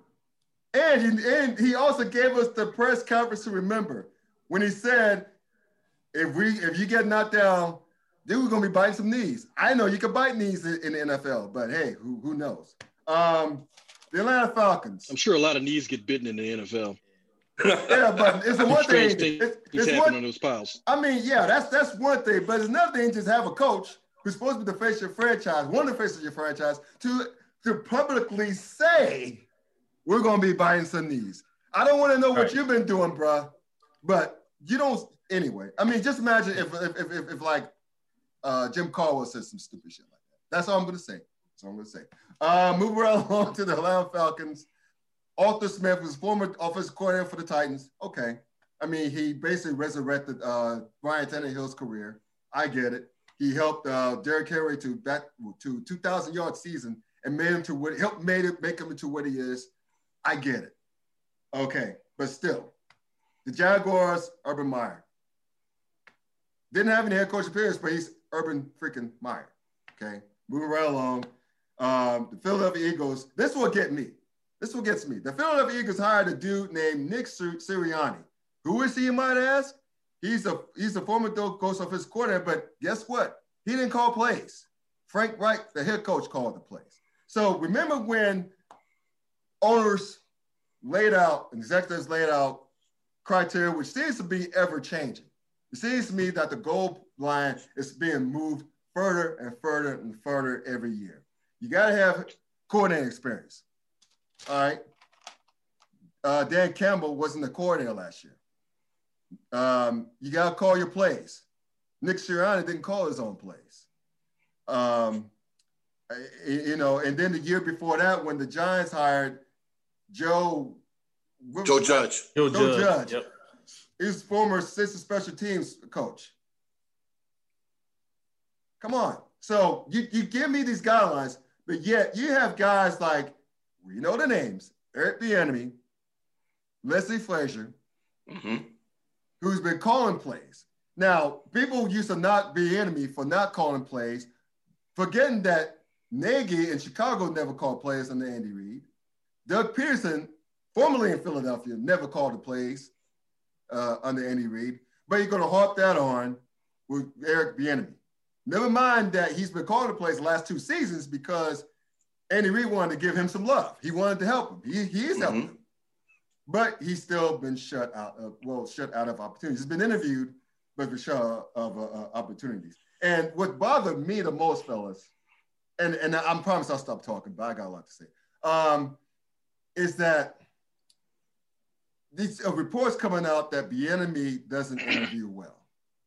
And he, and he also gave us the press conference to remember when he said, if we if you get knocked down, then we're gonna be biting some knees. I know you can bite knees in, in the N F L, but hey, who who knows? Um, the Atlanta Falcons. I'm sure a lot of knees get bitten in the N F L. Yeah, but it's the one thing. Strange things It's, it's happen one, on those piles. I mean, yeah, that's that's one thing, but it's another thing to just have a coach who's supposed to be the face of your franchise, one of the faces of your franchise, to to publicly say, we're going to be biting some knees. I don't want to know what right. you've been doing, bruh, but you don't, anyway. I mean, just imagine if, if, if, if, if like, uh, Jim Caldwell said some stupid shit like that. That's all I'm going to say. That's all I'm going to say. Uh, moving right along to the Atlanta Falcons. Arthur Smith was former offensive coordinator for the Titans. Okay. I mean, he basically resurrected uh, Brian Tannehill's career. I get it. He helped uh, Derrick Henry to back to two thousand yard season and made him to what, helped made it, make him into what he is. I get it. Okay, but still, the Jaguars, Urban Meyer. Didn't have any head coach appearance, but he's Urban freaking Meyer. Okay, moving right along. Um, the Philadelphia Eagles, this will get me. This will get me. The Philadelphia Eagles hired a dude named Nick Sirianni. Who is he, you might ask? He's a he's a former Ghost Office coordinator, but guess what? He didn't call plays. Frank Reich, the head coach, called the plays. So remember when owners laid out, executives laid out criteria, which seems to be ever changing. It seems to me that the goal line is being moved further and further and further every year. You got to have coordinating experience. All right. Uh, Dan Campbell wasn't the coordinator last year. Um, you got to call your plays. Nick Sirianni didn't call his own plays. Um, you know, and then the year before that, when the Giants hired Joe Joe Judge. Joe, Joe Judge. Yep. He's former assistant special teams coach. Come on. So you, you give me these guidelines, but yet you have guys like, we know the names, Eric Bieniemy, Leslie Frazier, mm-hmm. who's been calling plays. Now, people used to not be enemy for not calling plays, forgetting that Nagy in Chicago never called plays under Andy Reid. Doug Peterson, formerly in Philadelphia, never called the plays uh, under Andy Reid, but you're going to harp that on with Eric Bieniemy. Never mind that he's been calling the plays the last two seasons because Andy Reid wanted to give him some love. He wanted to help him. He, he is mm-hmm. helping him. But he's still been shut out of, well, shut out of opportunities. He's been interviewed, but been shut out of uh, uh, opportunities. And what bothered me the most, fellas, and, and I promise I'll stop talking, but I got a lot to say, um, is that these uh, reports coming out that Bieniemy doesn't interview well.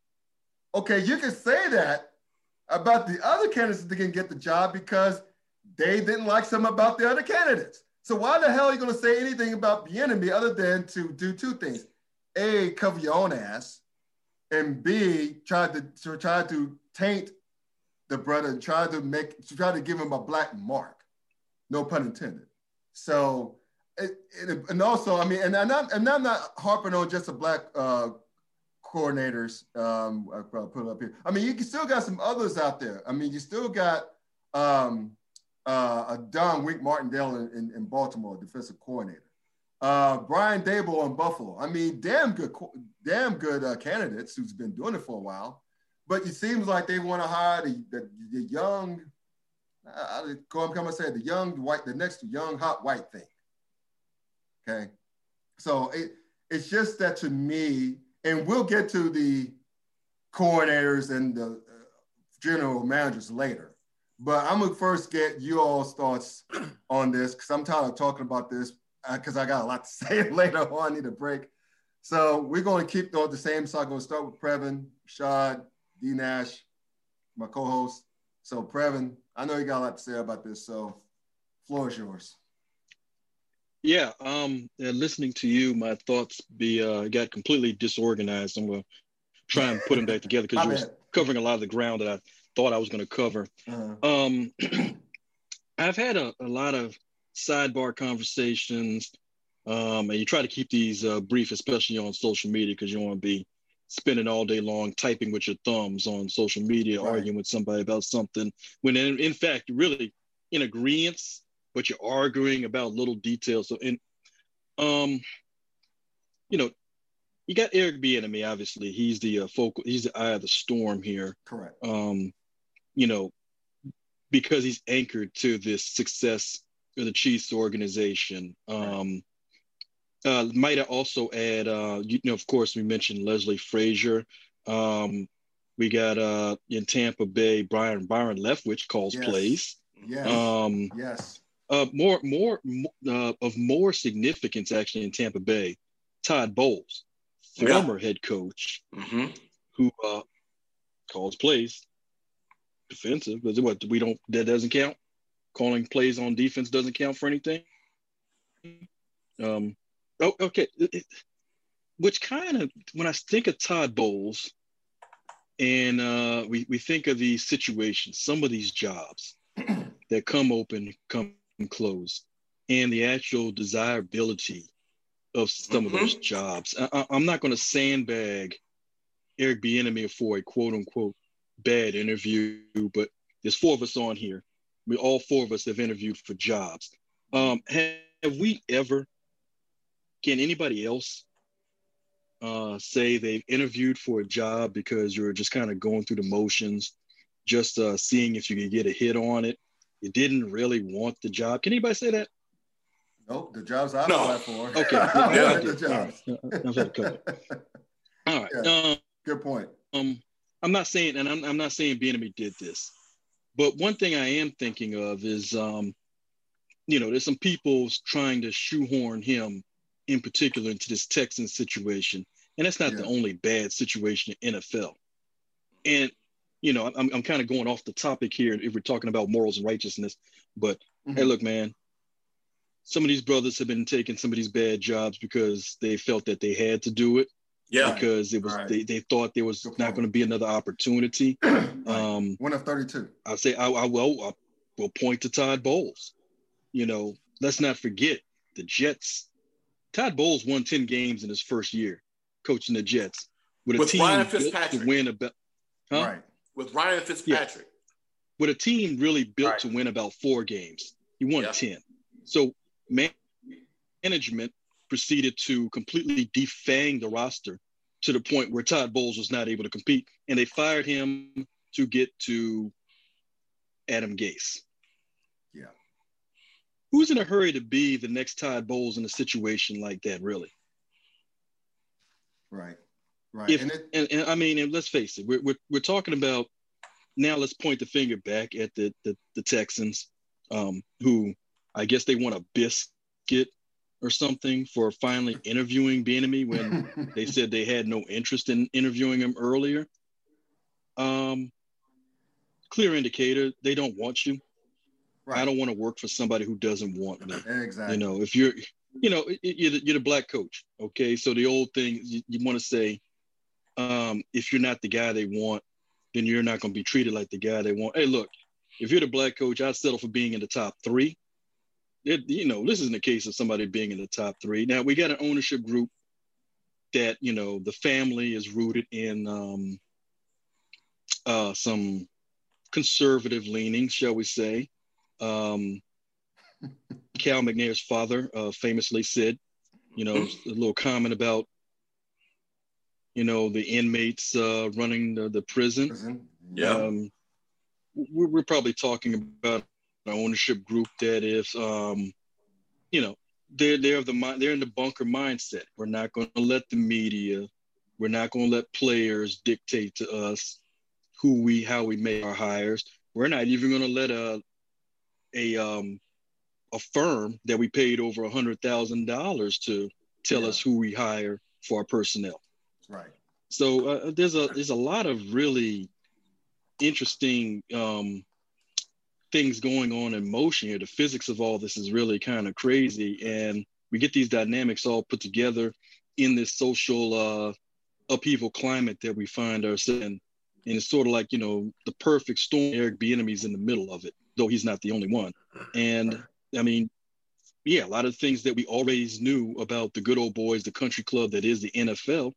Okay, you can say that about the other candidates that can get the job because they didn't like something about the other candidates. So why the hell are you going to say anything about Bieniemy other than to do two things? A, cover your own ass, and B, try to, to try to taint the brother and try to make to try to give him a black mark. No pun intended. So, it, it, and also, I mean, and, and, I'm, and I'm not harping on just the black uh, coordinators. Um, I'll put it up here. I mean, you still got some others out there. I mean, you still got um, uh, a Don Wink Martindale in, in, in Baltimore, defensive coordinator. Uh, Brian Daboll in Buffalo. I mean, damn good, damn good uh, candidates who's been doing it for a while. But it seems like they want to hire the, the, the young, uh, I'm going to say the young white, the next young hot white thing. Okay, so it it's just that to me, and we'll get to the coordinators and the uh, general managers later. But I'm gonna first get you all's thoughts on this because I'm tired of talking about this because uh, I got a lot to say later on. I need a break. So we're going to keep those the same. So I'm going to start with Previn, Shad, D Nash, my co-host. So Previn, I know you got a lot to say about this. So floor is yours. Yeah, um, yeah, listening to you, my thoughts be uh, got completely disorganized. I'm going to try and put them back together because you were covering a lot of the ground that I thought I was going to cover. Uh-huh. Um, I've had a, a lot of sidebar conversations, um, and you try to keep these uh, brief, especially on social media, because you don't want to be spending all day long typing with your thumbs on social media, right, arguing with somebody about something, when in, in fact, you're really in agreement, but you're arguing about little details. So, and, um, you know, you got Eric Bieniemy, obviously. He's the uh, focal, he's the eye of the storm here. Correct. Um, you know, because he's anchored to this success of the Chiefs organization. Um, uh, might I also add, uh, you know, of course, we mentioned Leslie Frazier. Um, we got uh, in Tampa Bay, Brian Byron Leftwich calls yes. plays. Yes. Um, yes. Uh, more, more uh, of more significance actually in Tampa Bay, Todd Bowles, former yeah. head coach, mm-hmm. who uh, calls plays defensive. But what we don't that doesn't count. Calling plays on defense doesn't count for anything. Um, oh, okay. It, it, which kind of when I think of Todd Bowles, and uh, we we think of these situations, some of these jobs that come open, come close, and the actual desirability of some mm-hmm. of those jobs. I, I'm not going to sandbag Eric Bieniemy for a quote unquote bad interview, but there's four of us on here. We all four of us have interviewed for jobs. Um, have, have we ever? Can anybody else uh, say they've interviewed for a job because you're just kind of going through the motions, just uh, seeing if you can get a hit on it? You didn't really want the job. Can anybody say that? Nope, the jobs I no. applied for. Okay. Yeah, the jobs. I've had a couple. All right. Yeah. Um, Good point. Um, I'm not saying, and I'm, I'm not saying Bieniemy did this, but one thing I am thinking of is, um, you know, there's some people trying to shoehorn him in particular into this Texans situation, and that's not yeah. the only bad situation in N F L. And you know, I'm I'm kind of going off the topic here if we're talking about morals and righteousness, but mm-hmm. hey, look, man, some of these brothers have been taking some of these bad jobs because they felt that they had to do it. Yeah. Because it was right. they, they thought there was not going to be another opportunity. right. Um, One of thirty-two. I'll say I, I will I will point to Todd Bowles. You know, let's not forget the Jets. Todd Bowles won ten games in his first year. coaching the Jets with a With team Ryan built Fitzpatrick. to win about, huh? Right. With Ryan Fitzpatrick. Yeah. With a team really built Right. to win about four games. He won Yeah. ten. So man- management proceeded to completely defang the roster to the point where Todd Bowles was not able to compete. And they fired him to get to Adam Gase. Yeah. Who's in a hurry to be the next Todd Bowles in a situation like that, really? Right. Right. If, and it, and, and I mean, and let's face it, we're, we're, we're talking about, now let's point the finger back at the, the, the Texans, um, who I guess they want a biscuit or something for finally interviewing Bieniemy when they said they had no interest in interviewing him earlier. Um, clear indicator, they don't want you. right. I don't want to work for somebody who doesn't want me. Exactly. You know, if you're, you know, you're the, you're the black coach. Okay. So the old thing, you, you want to say, um, if you're not the guy they want, then you're not going to be treated like the guy they want. Hey, look, if you're the black coach, I'd settle for being in the top three. It, you know, this isn't a case of somebody being in the top three. Now, we got an ownership group that, you know, the family is rooted in um, uh, some conservative leanings, shall we say. Um, Cal McNair's father uh, famously said, you know, a little comment about, you know, the inmates uh, running the, the prison. Prison. Yeah. Um, we're, we're probably talking about an ownership group that is, um, you know, they're they're of the mind, they're in the bunker mindset. We're not going to let the media, we're not going to let players dictate to us who we how we make our hires. We're not even going to let a a um a firm that we paid over a hundred thousand dollars to tell Yeah. us who we hire for our personnel. Right. So uh, there's a there's a lot of really interesting um, things going on in motion here. The physics of all this is really kind of crazy, and we get these dynamics all put together in this social uh, upheaval climate that we find ourselves in. And it's sort of like, you know, the perfect storm. Eric Bieniemy's in the middle of it, though he's not the only one. And I mean, yeah, a lot of things that we always knew about the good old boys, the country club that is the N F L.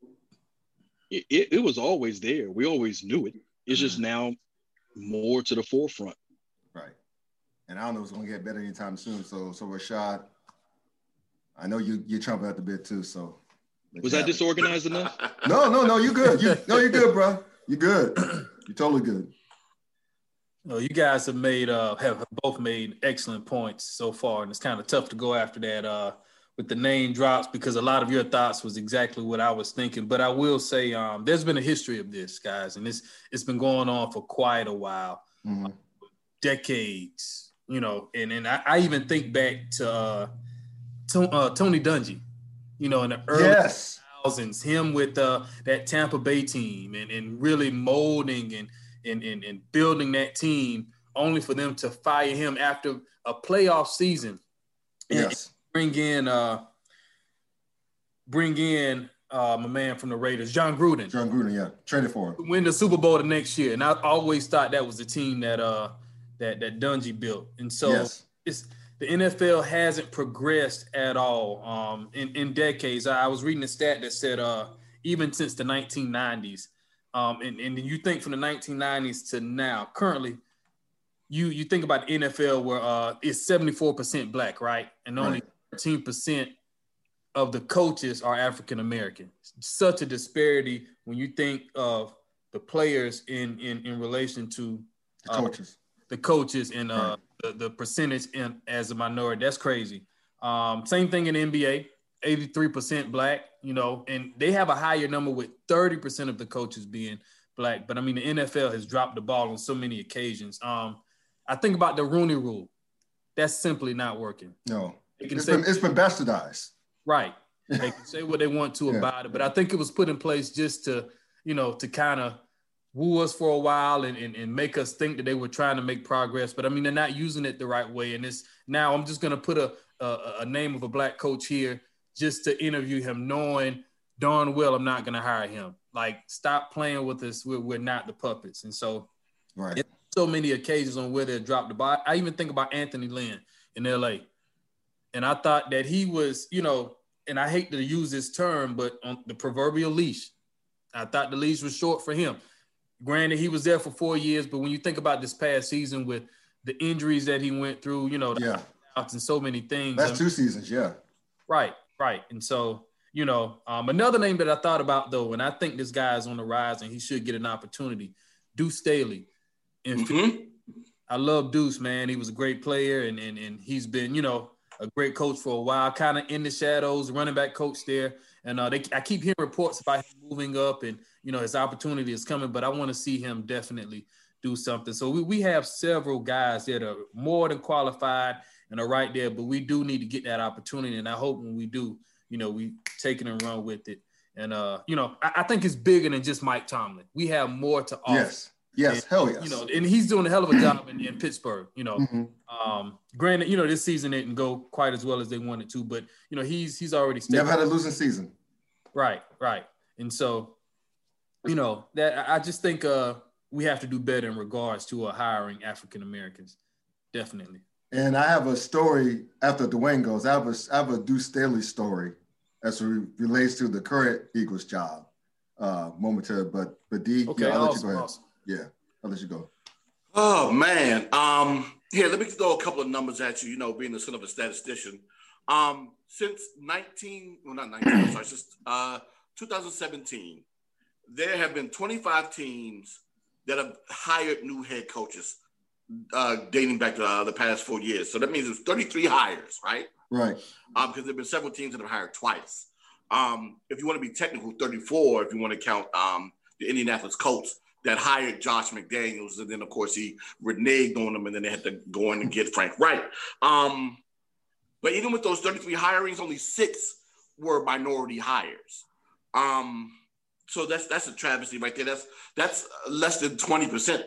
It, it, it was always there. We always knew it. It's just now more to the forefront. Right. And I don't know if it's going to get better anytime soon. So, so Rashad, I know you, you're chomping at the bit too. So was I disorganized enough? No, no, no. You're good. You, no, you're good, bro. You're good. You're totally good. Well, you guys have made uh have both made excellent points so far, and it's kind of tough to go after that uh with the name drops because a lot of your thoughts was exactly what I was thinking. But I will say um there's been a history of this, guys, and it's it's been going on for quite a while, Mm-hmm. uh, decades, you know. And and I, I even think back to uh, to, uh Tony Dungy, you know, in the early Yes. thousands, him with uh that Tampa Bay team and and really molding and And, and, and building that team only for them to fire him after a playoff season. And Yes. bring in uh, bring in uh, my man from the Raiders, John Gruden. John Gruden, yeah. Traded for him. Win the Super Bowl the next year. And I always thought that was the team that uh that that Dungy built. And so Yes. it's the N F L hasn't progressed at all um in, in decades. I, I was reading a stat that said uh even since the nineteen nineties. Um, and, and you think from the nineteen nineties to now, currently, you you think about the N F L where uh, it's seventy-four percent black, right? And only Right. thirteen percent of the coaches are African-American. Such a disparity when you think of the players in in, in relation to The uh, coaches. the coaches and uh, Right. the, the percentage in, as a minority. That's crazy. Um, same thing in the N B A, eighty-three percent black, you know, and they have a higher number with thirty percent of the coaches being black. But I mean, the N F L has dropped the ball on so many occasions. Um, I think about the Rooney Rule. That's simply not working. No. They can It's say, been, it's been bastardized. right. They can say what they want to Yeah. about it. But I think it was put in place just to, you know, to kind of woo us for a while and, and, and make us think that they were trying to make progress. But I mean, they're not using it the right way. And it's now I'm just going to put a, a, a name of a black coach here just to interview him, knowing darn well I'm not going to hire him. Like, stop playing with us. We're, we're not the puppets. And so Right. so many occasions on where they dropped the ball. I even think about Anthony Lynn in L A. And I thought that he was, you know, and I hate to use this term, but on the proverbial leash. I thought the leash was short for him. Granted, he was there for four years, but when you think about this past season with the injuries that he went through, you know, the yeah. outs and so many things. That's I mean, two seasons, yeah. Right, right. And so, you know, um, another name that I thought about, though, and I think this guy is on the rise and he should get an opportunity, Deuce Staley. And Mm-hmm. I love Deuce, man. He was a great player, and, and, and he's been, you know, a great coach for a while, kind of in the shadows, running back coach there. And uh, they, I keep hearing reports about him moving up and, you know, his opportunity is coming, but I want to see him definitely do something. So we, we have several guys that are more than qualified and are right there, but we do need to get that opportunity. And I hope when we do, you know, we take it and run with it. And, uh, you know, I, I think it's bigger than just Mike Tomlin. We have more to offer. Yes. Yes, and, hell yes. You know, and he's doing a hell of a job in, in Pittsburgh, you know. Mm-hmm. Um, granted, you know, this season didn't go quite as well as they wanted to, but, you know, he's he's already – Never had a losing season. Right, right. And so, you know, that I just think uh, we have to do better in regards to uh, hiring African-Americans, definitely. And I have a story after Dwayne goes. I have a, I have a Deuce Staley story as it relates to the current Eagles job uh, momentarily. But, but D, okay, yeah, I'll awesome, let you go ahead. Awesome. Yeah, I'll let you go. Oh, man. Um, here, let me throw a couple of numbers at you, you know, being a son of a statistician. Um, since nineteen, well, not nineteen, I'm sorry, since uh, two thousand seventeen, there have been twenty-five teams that have hired new head coaches uh, dating back to uh, the past four years. So that means it's thirty-three hires, right? Right. Um, because there have been several teams that have hired twice. Um, if you want to be technical, thirty-four, if you want to count um, the Indianapolis Colts that hired Josh McDaniels, and then, of course, he reneged on them, and then they had to go in and get Frank Wright. Um, but even with those thirty-three hirings, only six were minority hires. Um, so that's that's a travesty right there. That's that's less than twenty percent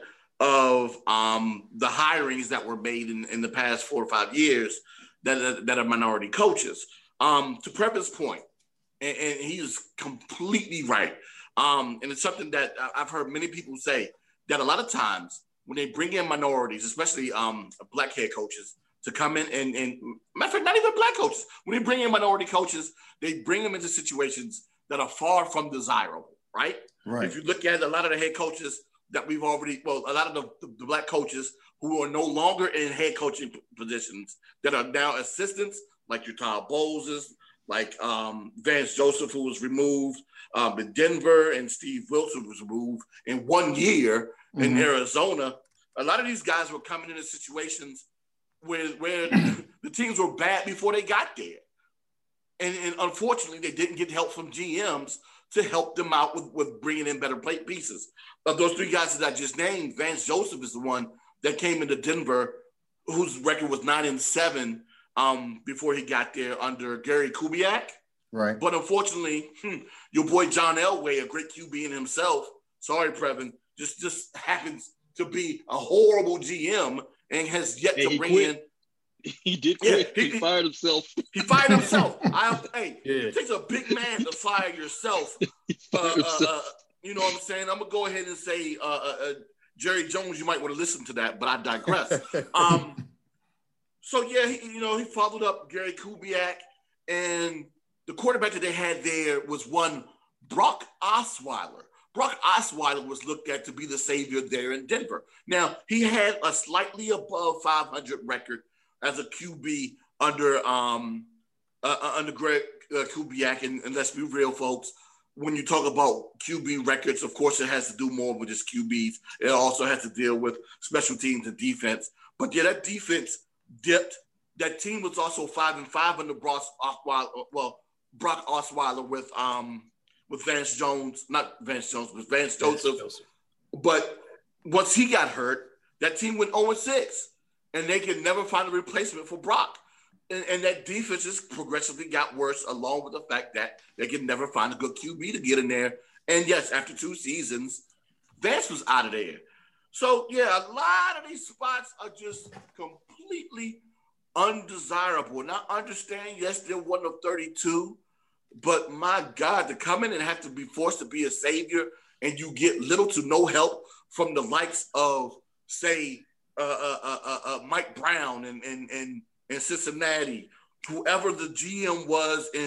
of um, the hirings that were made in, in the past four or five years that, that are minority coaches. Um, to Previn's point, and, and he's completely right. Um, and it's something that I've heard many people say, that a lot of times when they bring in minorities, especially um, black head coaches, to come in and, and matter of fact, not even black coaches, when they bring in minority coaches, they bring them into situations that are far from desirable, right? Right. If you look at a lot of the head coaches that we've already, well, a lot of the, the, the black coaches who are no longer in head coaching positions that are now assistants, like your Todd Bowles, like um, Vance Joseph, who was removed um, in Denver, and Steve Wilson was removed in one year mm-hmm. in Arizona. A lot of these guys were coming into situations where, where the teams were bad before they got there. And, and unfortunately, they didn't get help from G Ms to help them out with, with bringing in better plate pieces. Of those three guys that I just named, Vance Joseph is the one that came into Denver, whose record was nine and seven um, before he got there under Gary Kubiak. Right. But unfortunately, hmm, your boy John Elway, a great Q B in himself, sorry, Previn, just, just happens to be a horrible G M and has yet hey, to bring quit. in. He did quit. Yeah, he, he fired himself. He fired himself. I, hey, yeah. It takes a big man to fire yourself. Fired uh, himself. uh, uh, you know what I'm saying? I'm going to go ahead and say, uh, uh, uh, Jerry Jones, you might want to listen to that, but I digress. um, so, yeah, he, you know, he followed up Gary Kubiak, and the quarterback that they had there was one Brock Osweiler. Brock Osweiler was looked at to be the savior there in Denver. Now, he had a slightly above five hundred record as a Q B under um, uh, under Greg uh, Kubiak, and, and let's be real, folks. When you talk about Q B records, of course, it has to do more with just Q Bs. It also has to deal with special teams and defense. But yeah, that defense dipped. That team was also five and five under Brock Osweiler. Well, Brock Osweiler with um with Vance Jones, not Vance Jones, but Vance Joseph. Joseph. But once he got hurt, that team went oh and six. And they could never find a replacement for Brock. And, and that defense just progressively got worse, along with the fact that they could never find a good Q B to get in there. And yes, after two seasons, Vance was out of there. So, yeah, a lot of these spots are just completely undesirable. And I understand, yes, they're one of thirty-two, but my God, to come in and have to be forced to be a savior and you get little to no help from the likes of, say, Uh, uh, uh, uh, uh, Mike Brown and in, in, in Cincinnati, whoever the G M was in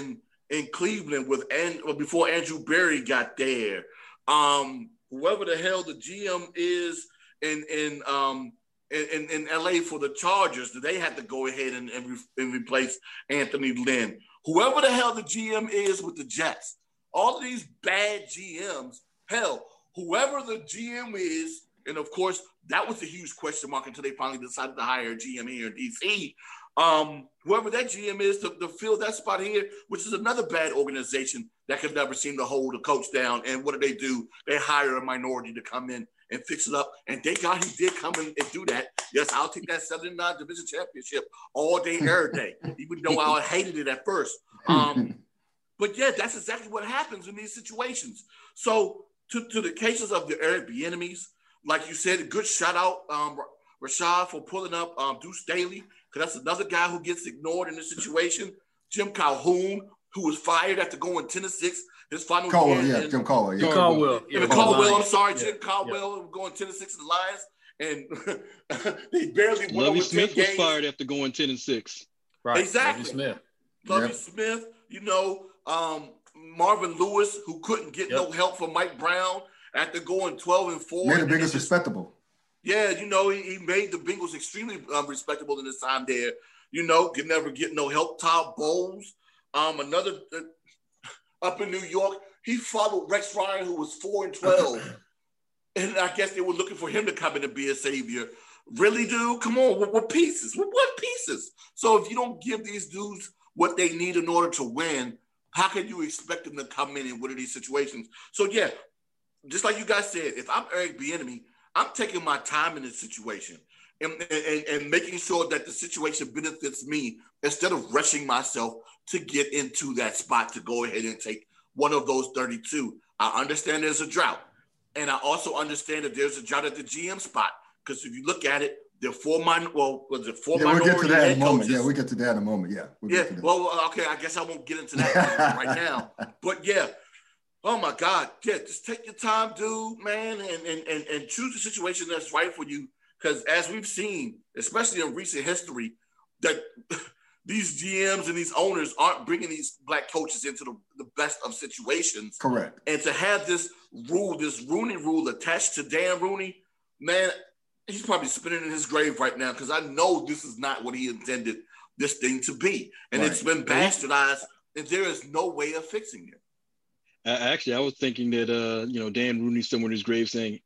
in Cleveland with and well, before Andrew Berry got there. Um, whoever the hell the G M is in in um in, in, in L A for the Chargers, they had to go ahead and, and, re, and replace Anthony Lynn. Whoever the hell the G M is with the Jets, all of these bad G Ms, hell, whoever the G M is, and of course, that was a huge question mark until they finally decided to hire a G M here in D C. Um, whoever that G M is to, to fill that spot here, which is another bad organization that could never seem to hold a coach down. And what do they do? They hire a minority to come in and fix it up. And thank God he did come in and do that. Yes, I'll take that seventy-nine division championship all day, every day, even though I hated it at first. Um, but yeah, that's exactly what happens in these situations. So to, to the cases of the Eric Bieniemy, like you said, a good shout out, um, Rashad, for pulling up um, Deuce Staley, because that's another guy who gets ignored in this situation. Jim Calhoun, who was fired after going ten to six his final Caldwell, year. yeah, and, Jim Caldwell. Yeah. Caldwell. Yeah, Yeah, Caldwell, I'm sorry, yeah. Jim Caldwell yeah. going ten to six in the Lions. And they barely won Lovie over Smith ten was games. fired after going ten and six. Right. Exactly. Lovie Smith. Lovie Yep. Smith, you know, um, Marvin Lewis, who couldn't get Yep. no help from Mike Brown after going twelve and four. Made the and biggest just- respectable. Yeah, you know, he, he made the Bengals extremely um, respectable in his time there. You know, could never get no help. Todd Bowles, um, another uh, up in New York, he followed Rex Ryan, who was four and twelve, and I guess they were looking for him to come in and be a savior. Really, dude? Come on, what, what pieces? What, what pieces? So if you don't give these dudes what they need in order to win, how can you expect them to come in and win in these situations? So yeah, just like you guys said, if I'm Eric Bieniemy, I'm taking my time in this situation and, and, and making sure that the situation benefits me instead of rushing myself to get into that spot to go ahead and take one of those thirty-two. I understand there's a drought. And I also understand that there's a drought at the G M spot. Because if you look at it, there are four min- well, was it four Yeah, we'll minority get to that in head a moment. coaches. Yeah, we'll get to that in a moment. Yeah. We'll Yeah, get to that. well, okay, I guess I won't get into that right now. But yeah, oh my God, yeah, just take your time, dude, man, and and and, and choose the situation that's right for you. Because as we've seen, especially in recent history, that these G Ms and these owners aren't bringing these black coaches into the, the best of situations. Correct. And to have this rule, this Rooney rule attached to Dan Rooney, man, he's probably spinning in his grave right now because I know this is not what he intended this thing to be. And Right. it's been bastardized, and there is no way of fixing it. Uh, actually, I was thinking that, uh, you know, Dan Rooney's somewhere in his grave saying,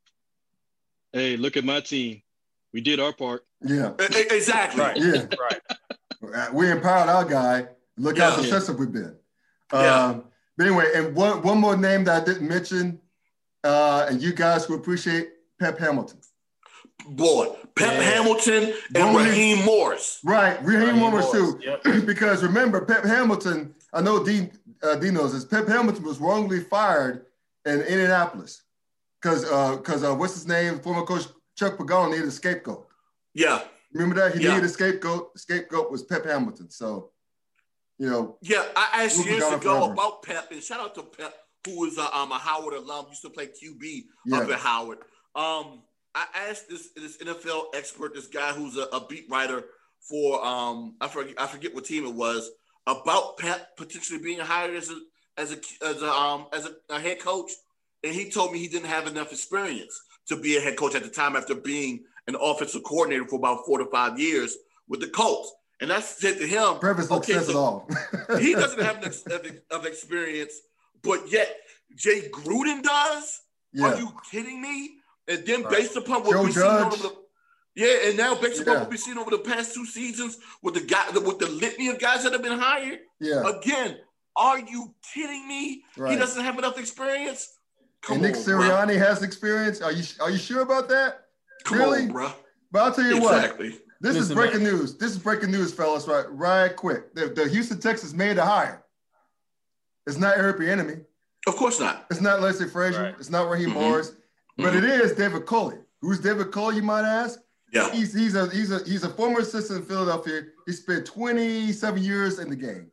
hey, look at my team. We did our part. Yeah. E- e- Exactly. Right. Yeah. Right. We empowered our guy. Look how Yeah. successful we've been. Yeah. Um, but anyway, and one, one more name that I didn't mention, uh, and you guys will appreciate Pep Hamilton. Boy, Pep Yeah. Hamilton and Don't we- Raheem Morris. Right, Raheem Raheem Morris too. Morris, yep. Because remember, Pep Hamilton, I know Dean, uh, Dean knows this, Pep Hamilton was wrongly fired in Indianapolis because because uh, uh, what's his name? Former coach Chuck Pagano needed a scapegoat. Yeah. Remember that? He Yeah. needed a scapegoat. The scapegoat was Pep Hamilton. So, you know, Yeah, I asked We'll be years gone ago forever. about Pep, and shout out to Pep, who was a, um, a Howard alum, used to play Q B Yeah. up at Howard. Um, I asked this this N F L expert, this guy who's a, a beat writer for um, I forget I forget what team it was, about Pep potentially being hired as a as a as a um as a, a head coach, and he told me he didn't have enough experience to be a head coach at the time after being an offensive coordinator for about four to five years with the Colts. And I said to him, Preface okay, says so it all. he doesn't have enough of, of experience, but yet Jay Gruden does? Yeah. Are you kidding me? And then Right. based upon what Joe we've seen Judge. over the yeah, and now based upon Yeah. what we've seen over the past two seasons with the guy with the litany of guys that have been hired, Yeah. again, are you kidding me? He Right. doesn't have enough experience. Come And Nick on, bruh. Sirianni has experience. Are you are you sure about that? Come really? on, bro. But I'll tell you what. Exactly. This is Listen, breaking man. news. This is breaking news, fellas. Right, right quick. The, the Houston Texans made a hire. It's not Eric Bieniemy. Of course not. It's not Leslie Frazier. Right. It's not Raheem Mhm. Morris. But it is David Culley. Who's David Culley, you might ask? Yeah. He's he's a he's a he's a former assistant in Philadelphia. He spent twenty-seven years in the game,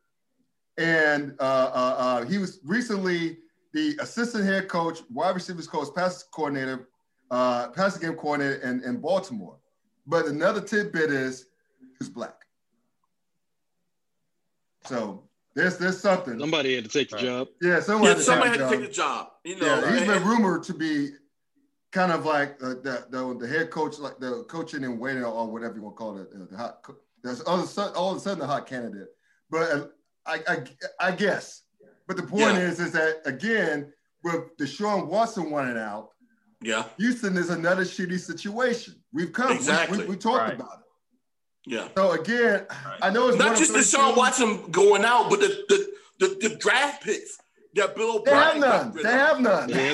and uh, uh, uh, he was recently the assistant head coach, wide receivers coach, pass coordinator, uh, passing game coordinator in, in Baltimore. But another tidbit is he's black. So There's there's something. Somebody had to take the Right. job. Yeah, somebody, Yeah, somebody had had to to take the job. You know, Yeah, he's and- been rumored to be kind of like uh, the, the the head coach, like the coaching and waiting or whatever you want to call it. Uh, the hot, co- there's all of a sudden, all of a sudden the hot candidate. But uh, I, I I guess. But the point Yeah. is, is that again, with Deshaun Watson wanting out, yeah, Houston is another shitty situation. We've come, Exactly. we, we, we talked Right. about it. yeah. So again, right. I know it's not just Deshaun Watson going out, but the the, the, the draft picks that Bill They O'Brien. have none. They have none. They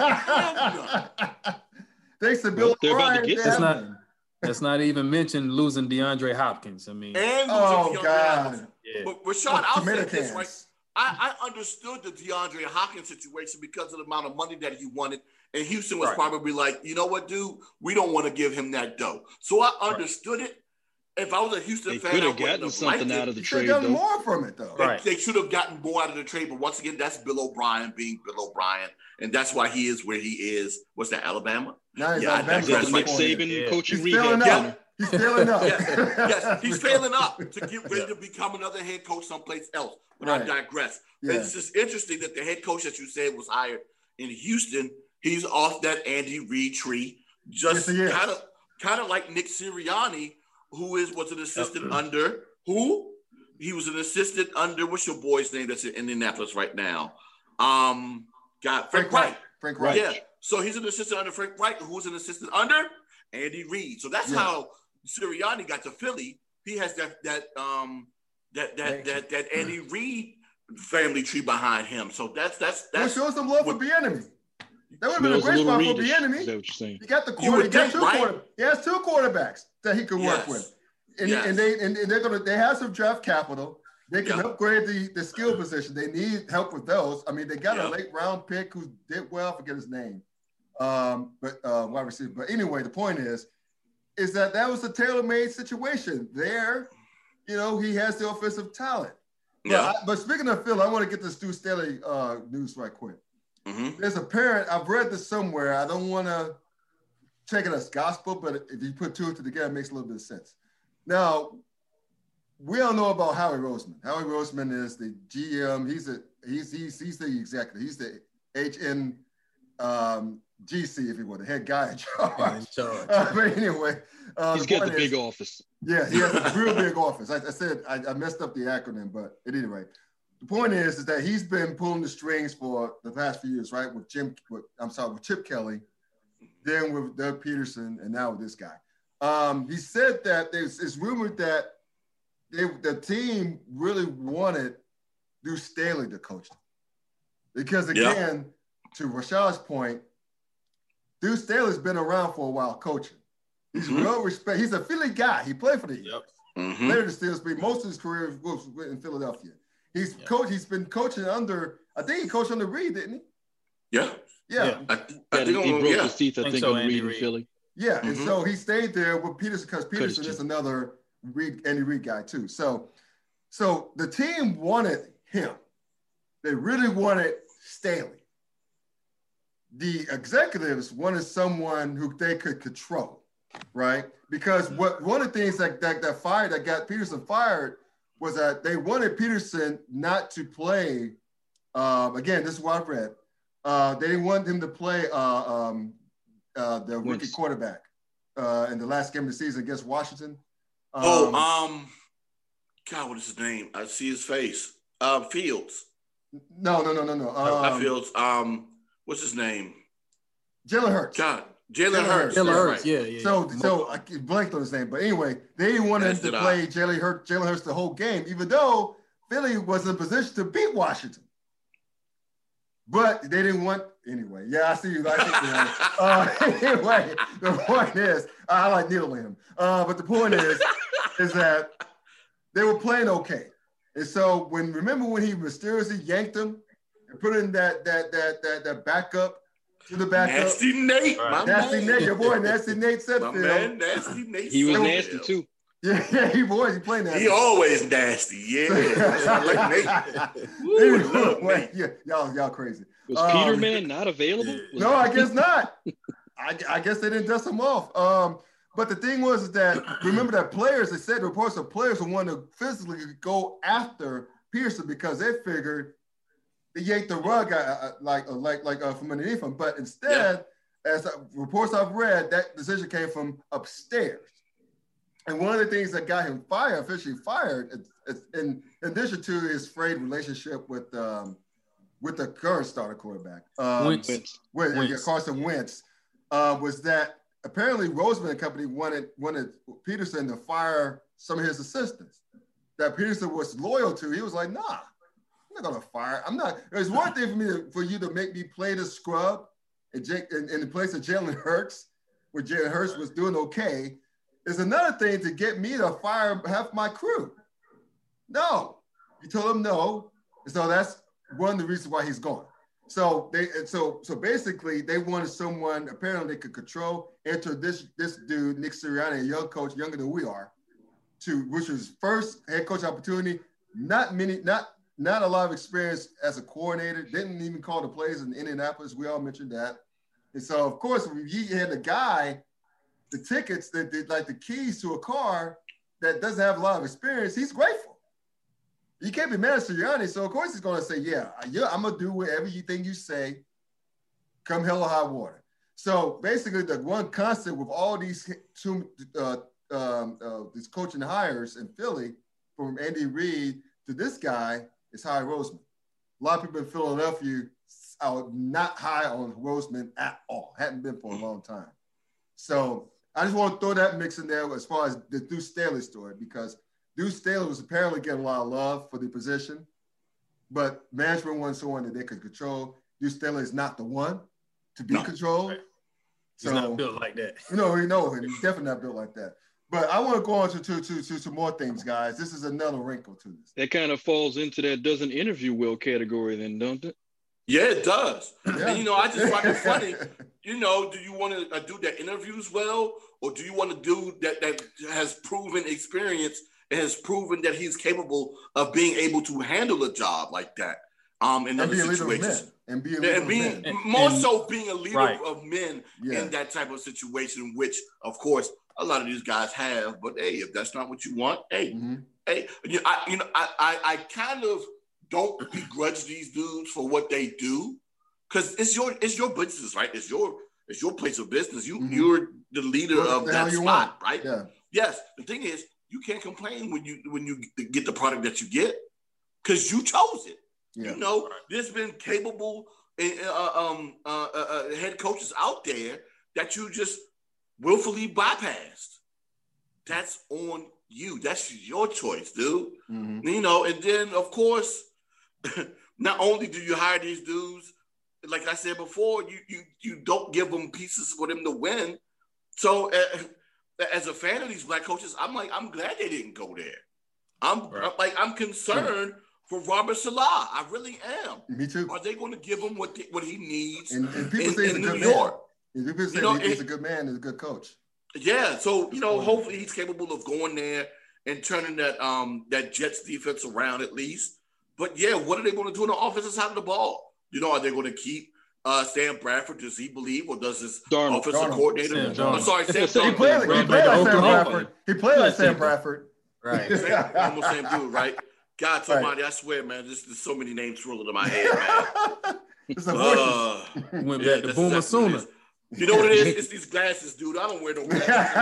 have none. Thanks to Bill well, O'Brien. They Let's not, none. let's not even mention losing DeAndre Hopkins. I mean, and oh God. Yeah. But Rashad, oh, I'll say this right. I, I understood the DeAndre Hopkins situation because of the amount of money that he wanted. And Houston was right. probably like, you know what, dude? We don't want to give him that dough. So I understood right. it. If I was a Houston they fan, could I have gotten something out of the trade. They gotten more from it, though. They, right. they should have gotten more out of the trade. But once again, that's Bill O'Brien being Bill O'Brien. And that's why he is where he is. What's that, Alabama? No, yeah, that's the Nick Saban yeah. coaching he's rehab. Up. He's failing up. yes, yes, he's failing up to get ready yeah. to become another head coach someplace else. But right. I digress. Yeah. It's just interesting that the head coach that you said was hired in Houston, he's off that Andy Reid tree, just yes, kind of kind of like Nick Sirianni, who is was an assistant uh-huh. under who? He was an assistant under what's your boy's name that's in Indianapolis right now? Um, got Frank, Frank Wright. Wright. Frank Wright. Yeah. So he's an assistant under Frank Wright, who was an assistant under Andy Reid. So that's yeah. how Sirianni got to Philly. He has that that um that that that, that Andy Reid family tree behind him. So that's that's that's well, show some love for Bieniemy. That would have been a great spot for Bieniemy. Is that what you're saying? He got the quarter. He got two right? quarter, He has two quarterbacks that he could yes. work with, and, yes. and they and, and they're gonna they have some draft capital. They can yeah. upgrade the, the skill position. They need help with those. I mean, they got yeah. a late round pick who did well. I forget his name, um, but uh, wide receiver. But anyway, the point is, is that that was a tailor-made situation. There, you know, he has the offensive talent. Yeah. But, I, but speaking of Phil, I want to get this Stu Staley uh, news right quick. Mm-hmm. There's a parent, I've read this somewhere. I don't want to take it as gospel, but if you put two and two together, it makes a little bit of sense. Now, we all know about Howie Roseman. Howie Roseman is the G M. He's a he's he's he's the executive. He's the H N um, G C, if you will, the head guy in charge. In charge. Uh, but anyway, uh, he's got the is, big office. Yeah, he has a real big office. I, I said I, I messed up the acronym, but at any rate, the point is is that he's been pulling the strings for the past few years, right? With Jim, with, I'm sorry, with Chip Kelly, then with Doug Peterson, and now with this guy. Um, he said that there's it's rumored that they, the team really wanted Stu Staley to coach them. Because again, yeah. to Rashad's point, Stu Staley's been around for a while coaching. He's mm-hmm. well respected. He's a Philly guy. He played for the Eagles. Yep. Mm-hmm. Played for the Steelers, but most of his career was in Philadelphia. He's yep. coach. He's been coaching under. I think he coached under Reid, didn't he? Yeah. Yeah. yeah. I, I yeah, think he broke yeah. his teeth. I think, think so, on Reid in Philly. Yeah, mm-hmm. and so he stayed there with Peterson because Peterson is another Reid, Andy Reid guy too. So, so the team wanted him. They really wanted Staley. The executives wanted someone who they could control, right? Because what one of the things that, that that fired that got Peterson fired was that they wanted Peterson not to play. Um, again, this is what I've read. Uh, they didn't want him to play uh, um, uh, the rookie Wentz. quarterback uh, in the last game of the season against Washington. Um, oh, um, God, what is his name? I see his face. Uh, Fields. No, no, no, no, no. Um, Not Fields. Um, what's his name? Jalen Hurts. God, Jalen Hurts. Jalen Hurts. Right. Yeah, yeah. So, so I blanked on his name, but anyway, they didn't want him to play Jalen Hurts, Jalen Hurts the whole game, even though Philly was in a position to beat Washington. But they didn't want anyway. Yeah, I see you. I see you. uh, anyway, the point is, I like needling him. Uh, but the point is, is that they were playing okay. And so when remember when he mysteriously yanked him and put in that that that that that backup to the backup. Nasty Nate, right. my Nasty man. Nate, your boy Nasty Nate Sudfeld. My man, Nasty Nate. He was Sudfeld. nasty too. Yeah, yeah, he was. He played nasty. He always nasty. Yeah, I like Nate. Ooh, I love Nate. Yeah, y'all, y'all crazy. Was um, Peterman not available? Was no, I guess not. I, I guess they didn't dust him off. Um, but the thing was that remember that players, they said reports of players who wanted to physically go after Peterson because they figured they yanked the rug out, like like like uh, from underneath him. But instead, yeah. as reports I've read, that decision came from upstairs. And one of the things that got him fired, officially fired, it's, it's in addition to his frayed relationship with um, with the current starter quarterback, um, Wentz. With, Wentz. Carson Wentz, uh, was that apparently Roseman and company wanted wanted Peterson to fire some of his assistants that Peterson was loyal to. He was like, nah, I'm not gonna fire. I'm not. There's one thing for me to, for you to make me play the scrub in, in, in the place of Jalen Hurts, where Jalen Hurts was doing okay. Is another thing to get me to fire half my crew. No, you told him no, and so that's one of the reasons why he's gone. So they, so so basically, they wanted someone apparently they could control, enter this this dude Nick Sirianni, a young coach, younger than we are, to which was first head coach opportunity. Not many, not not a lot of experience as a coordinator. Didn't even call the plays in Indianapolis. We all mentioned that, and so of course, when you had a guy. The tickets that did like the keys to a car that doesn't have a lot of experience, he's grateful. You can't be mad at Sirianni, so of course he's going to say, yeah, yeah, I'm going to do whatever you think you say, come hell or high water. So basically the one constant with all these two, uh, um, uh, these coaching hires in Philly, from Andy Reid to this guy, is Howie Roseman. A lot of people in Philadelphia are not high on Roseman at all, hadn't been for a long time. So I just want to throw that mix in there as far as the Deuce Staley story, because Deuce Staley was apparently getting a lot of love for the position, but management wanted someone that they could control. Deuce Staley is not the one to be no, controlled. Right. So, he's not built like that. You know, we know him. He's definitely not built like that. But I want to go on to, to, to, to some more things, guys. This is another wrinkle to this. That kind of falls into that doesn't interview well category then, don't it? Yeah, it does. Yeah. And, you know, I just find it funny. You know, do you want to uh, do that interviews well, or do you want to do that that has proven experience and has proven that he's capable of being able to handle a job like that um, in and other be situations? And be a leader and being, of men. More and, so being a leader right. of men yeah. in that type of situation, which, of course, a lot of these guys have. But, hey, if that's not what you want, hey, mm-hmm. hey, you know, I, you know, I, I, I kind of don't begrudge these dudes for what they do. Because it's your it's your business, right? It's your it's your place of business. You mm-hmm. you're the leader what of that spot, want. Right? Yeah. Yes. The thing is, you can't complain when you when you get the product that you get, because you chose it. Yeah. You know, there's been capable uh, um, uh, uh, head coaches out there that you just willfully bypassed. That's on you. That's your choice, dude. Mm-hmm. You know, and then of course, not only do you hire these dudes. Like I said before, you you you don't give them pieces for them to win. So uh, as a fan of these black coaches, I'm like, I'm glad they didn't go there. I'm, right. I'm like, I'm concerned yeah. for Robert Salah. I really am. Me too. Are they going to give him what they, what he needs and, and people in, say in he's New a good York? Man. People say you know, he's and, a good man and a good coach. Yeah. So you know, hopefully he's capable of going there and turning that um that Jets defense around at least. But yeah, what are they going to do on the offensive side of the ball? You know, are they going to keep uh, Sam Bradford? Does he believe, or does his Darnold, offensive Darnold, coordinator? Sam I'm sorry, Sam. Darnold, he played, he played like Sam Bradford. He played like Sam Bradford. Right. Same, almost same dude, right? God, somebody, right. I swear, man, there's, there's so many names rolling in my head, man. It's a uh, went back yeah, to Boomer Sooner. You know what it is? It's these glasses, dude. I don't wear no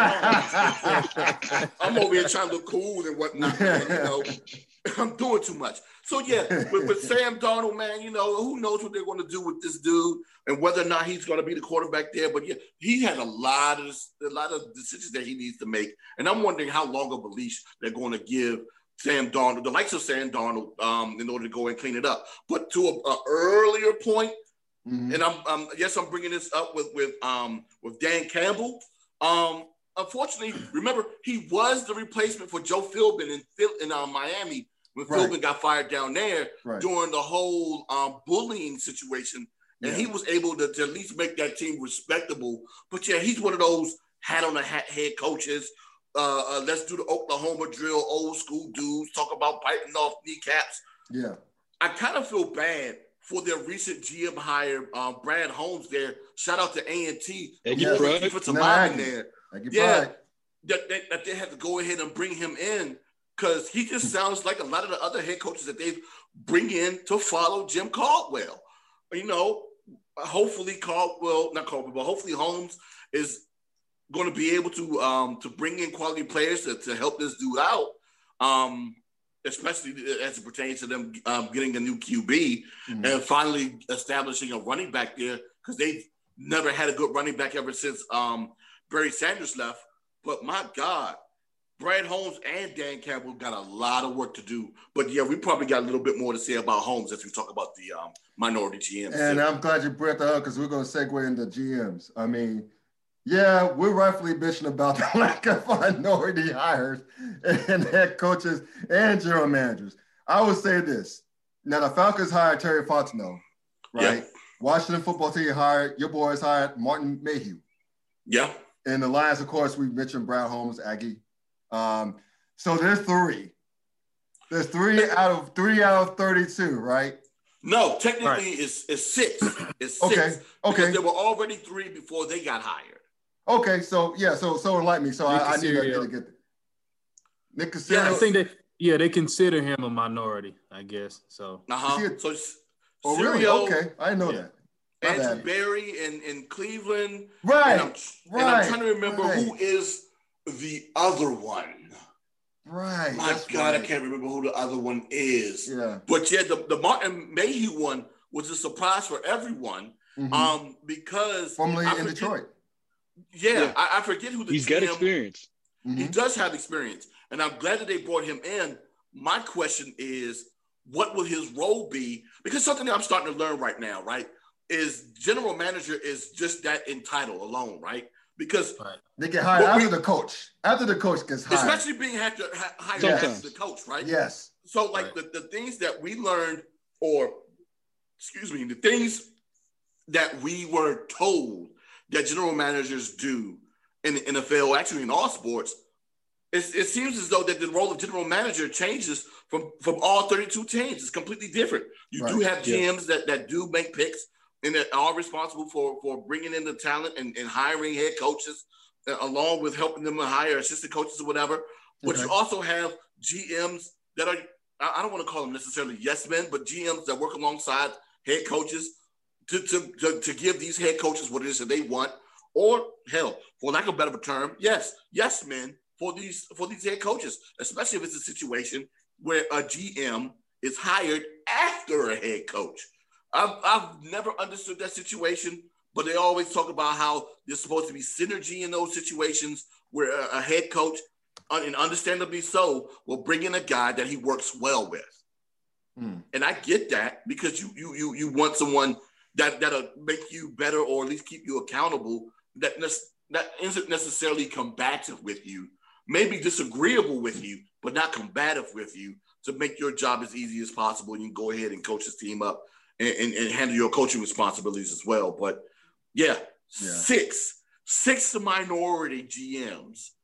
glasses. I'm over here trying to look cool and whatnot, man, you know. I'm doing too much. So, yeah, with, with Sam Darnold, man, you know, who knows what they're going to do with this dude and whether or not he's going to be the quarterback there. But, yeah, he has a lot of a lot of decisions that he needs to make. And I'm wondering how long of a leash they're going to give Sam Darnold, the likes of Sam Darnold, um, in order to go and clean it up. But to an earlier point, mm-hmm. and I'm, I'm yes, I'm bringing this up with with um with Dan Campbell. Um, unfortunately, remember he was the replacement for Joe Philbin in in uh, Miami when right. Philbin got fired down there right. during the whole um, bullying situation, and yeah. he was able to, to at least make that team respectable. But yeah, he's one of those hat on the hat head coaches. Uh, uh, let's do the Oklahoma drill, old school dudes, talk about biting off kneecaps. Yeah. I kind of feel bad for their recent G M hire, um, Brad Holmes there. Shout out to A and T. Yeah. Defensive lineman there. Yeah. That, that, that they had to go ahead and bring him in because he just sounds like a lot of the other head coaches that they bring in to follow Jim Caldwell. You know, hopefully Caldwell, not Caldwell, but hopefully Holmes is going to be able to um, to bring in quality players to, to help this dude out, um, especially as it pertains to them um, getting a new Q B mm-hmm. and finally establishing a running back there, because they've never had a good running back ever since um, Barry Sanders left. But my God, Brad Holmes and Dan Campbell got a lot of work to do. But yeah, we probably got a little bit more to say about Holmes as we talk about the um, minority G Ms. And I'm glad you brought that up, because we're going to segue into G Ms. I mean, yeah, we're rightfully bitching about the lack of minority hires and head coaches and general managers. I would say this. Now, the Falcons hired Terry Fontenot, right? Yeah. Washington football team hired, your boys hired Martin Mayhew. Yeah. And the Lions, of course, we mentioned Brad Holmes, Aggie. Um, so there's three. There's three out of three out of thirty-two, right? No, technically right. it's, it's six. It's six. Okay. Okay. Because there were already three before they got hired. Okay. So yeah. So so like me. So I, I need to, to get there. Nick Caserio. Yeah, I think that. Yeah, they consider him a minority, I guess. So. Uh huh. A, so. Oh really? Okay. I didn't know yeah. that. Andrew Berry in, in Cleveland. Right. And I'm, right. And I'm trying to remember right. who is the other one. Right. My That's God, right. I can't remember who the other one is. Yeah. But yeah, the, the Martin Mayhew one was a surprise for everyone. Mm-hmm. Um, because formerly in forget, Detroit. Yeah, yeah. I, I forget who the He's G M, got experience. Mm-hmm. He does have experience. And I'm glad that they brought him in. My question is, what will his role be? Because something that I'm starting to learn right now, right, is general manager is just that in title alone, right? Because right. they get hired after we, the coach. After the coach gets hired. Especially being hired, hired yes. as the coach, right? Yes. So like right. the, the things that we learned, or excuse me, the things that we were told that general managers do in the N F L, actually in all sports, it, it seems as though that the role of general manager changes from, from all thirty-two teams. It's completely different. You right. do have G Ms yeah. that, that do make picks and that are responsible for, for bringing in the talent and, and hiring head coaches, uh, along with helping them to hire assistant coaches or whatever. But okay. you also have G Ms that are, I don't want to call them necessarily yes men, but G Ms that work alongside head coaches to, to, to, to give these head coaches what it is that they want. Or hell, for lack of a better term, yes, yes men for these for these head coaches, especially if it's a situation where a G M is hired after a head coach. I've, I've never understood that situation, but they always talk about how there's supposed to be synergy in those situations where a, a head coach, and understandably so, will bring in a guy that he works well with. Hmm. And I get that, because you you you you want someone that that'll make you better, or at least keep you accountable, that ne- that isn't necessarily combative with you, maybe disagreeable with you, but not combative with you, to make your job as easy as possible. You can go ahead and coach this team up and, and, and handle your coaching responsibilities as well. But yeah, yeah. six, six minority G Ms.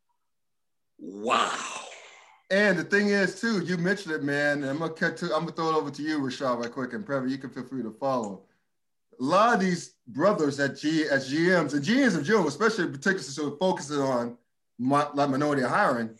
Wow. And the thing is, too, you mentioned it, man. And I'm gonna cut to, I'm gonna throw it over to you, Rashad, right quick, and Previn, you can feel free to follow. A lot of these brothers at G as G Ms and G Ms in general, especially particularly so focusing on my, like minority hiring,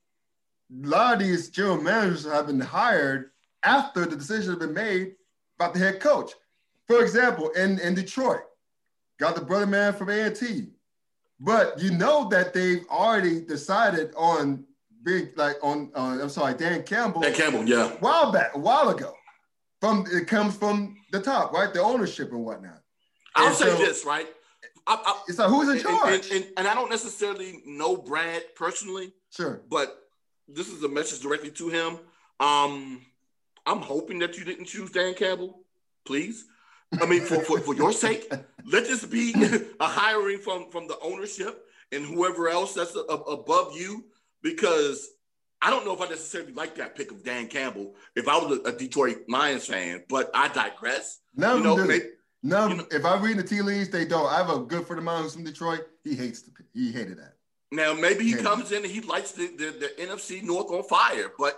a lot of these general managers have been hired after the decision has been made about the head coach. For example, in, in Detroit, got the brother man from A and T, but you know that they've already decided on big, like on, uh, I'm sorry, Dan Campbell. Dan Campbell, yeah. A while back, a while ago. From it comes from the top, right? The ownership and whatnot. I'll and say so, this, right? I, I, it's like, who's in charge? And, and, and I don't necessarily know Brad personally. Sure. But this is a message directly to him. Um, I'm hoping that you didn't choose Dan Campbell, please. I mean, for, for, for your sake, let this be a hiring from, from the ownership and whoever else that's a, a, above you, because I don't know if I necessarily like that pick of Dan Campbell if I was a, a Detroit Lions fan, but I digress. None you know, of them do. maybe, None, you know, if I read the tea leaves, they don't. I have a good friend of mine who's from Detroit. He hates the pick. He hated that. Now, maybe he, he comes in and he lights the, the, the N F C North on fire, but.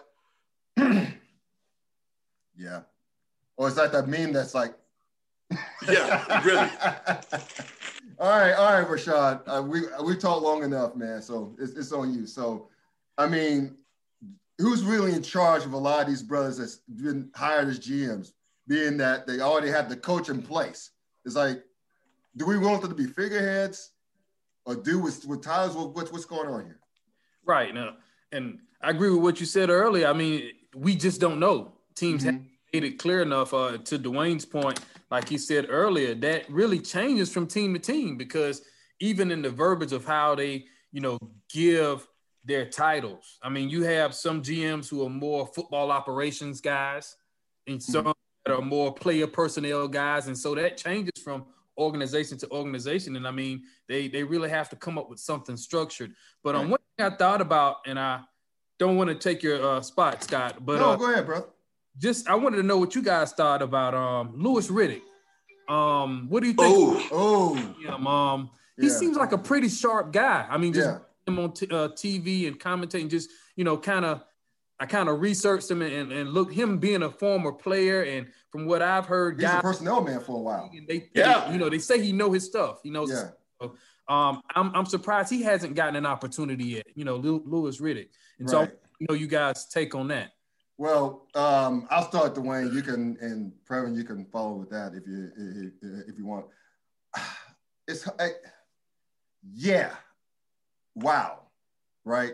Yeah. Or it's like that meme that's like. Yeah, really. all right, all right, Rashad. Uh, we we talked long enough, man. So it's, it's on you. So, I mean, who's really in charge of a lot of these brothers that's been hired as G Ms, being that they already have the coach in place? It's like, do we want them to be figureheads or do with, with Tyler's? What's, what's going on here? Right. Now, and I agree with what you said earlier. I mean, we just don't know. Teams mm-hmm. haven't made it clear enough. Uh, to Dwayne's point, like he said earlier, that really changes from team to team, because even in the verbiage of how they, you know, give their titles. I mean, you have some G Ms who are more football operations guys and some mm-hmm. that are more player personnel guys. And so that changes from organization to organization. And I mean, they they really have to come up with something structured. But on um, one thing I thought about, and I don't want to take your uh, spot, Scott, but no, uh, go ahead, bro. Just I wanted to know what you guys thought about um, Louis Riddick. Um, what do you think? Oh, oh, him? Um, he yeah. seems like a pretty sharp guy. I mean, just yeah. him on t- uh, T V and commentating, just you know, kind of. I kind of researched him and, and, and look him being a former player, and from what I've heard, he's guys, a personnel man for a while. They, yeah, they, you know, they say he know his stuff. He knows. Yeah. His stuff. Um, I'm I'm surprised he hasn't gotten an opportunity yet. You know, Louis Riddick, and right. so you know, you guys take on that. Well, um, I'll start, Dwayne. You can, and Previn, you can follow with that if you if, if you want. It's I, yeah, wow, right.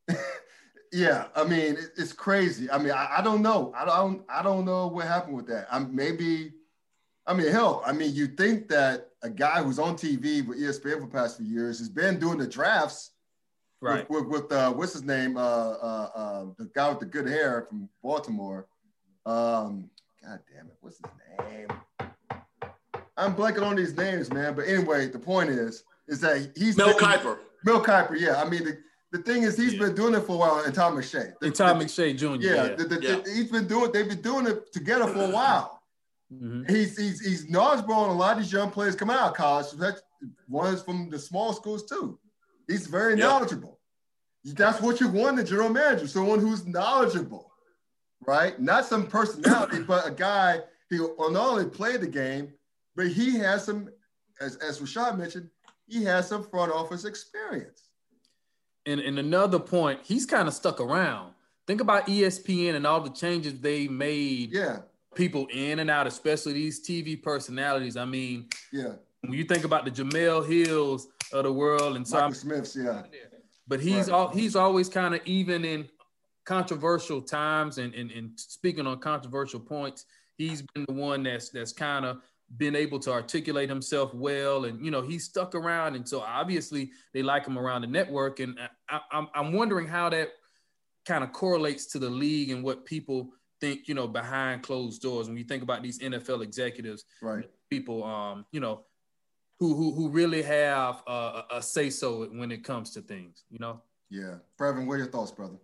Yeah, I mean, it's crazy. I mean, I, I don't know. I don't. I don't know what happened with that. I'm maybe. I mean, hell. I mean, you think that a guy who's on T V with E S P N for the past few years has been doing the drafts, right? With, with, with uh, what's his name? Uh, uh, uh, the guy with the good hair from Baltimore. Um, God damn it, what's his name? I'm blanking on these names, man. But anyway, the point is, is that he's Mel been, Kiper. Mel Kiper, yeah. I mean. The, The thing is, he's yeah. been doing it for a while, and Tom McShay. And Tom McShay Junior Yeah, yeah. The, the, yeah. The, he's been doing. They've been doing it together for a while. Mm-hmm. He's he's he's knowledgeable on a lot of these young players coming out of college. That's one is from the small schools too. He's very yep. knowledgeable. That's what you want in a general manager, someone who's knowledgeable, right? Not some personality, but a guy who will not only play the game, but he has some, as as Rashad mentioned, he has some front office experience. And, and another point, he's kind of stuck around. Think about E S P N and all the changes they made. Yeah. People in and out, especially these T V personalities. I mean, yeah. When you think about the Jamel Hills of the world and so Michael Smiths, yeah. But he's right. all he's always kind of even in controversial times and, and and speaking on controversial points. He's been the one that's that's kind of been able to articulate himself well, and you know he's stuck around, and so obviously they like him around the network. And I, I'm I'm wondering how that kind of correlates to the league and what people think, you know, behind closed doors. When you think about these N F L executives, right? People, um, you know, who who who really have uh, a say so when it comes to things, you know. Yeah, Previn, what are your thoughts, brother?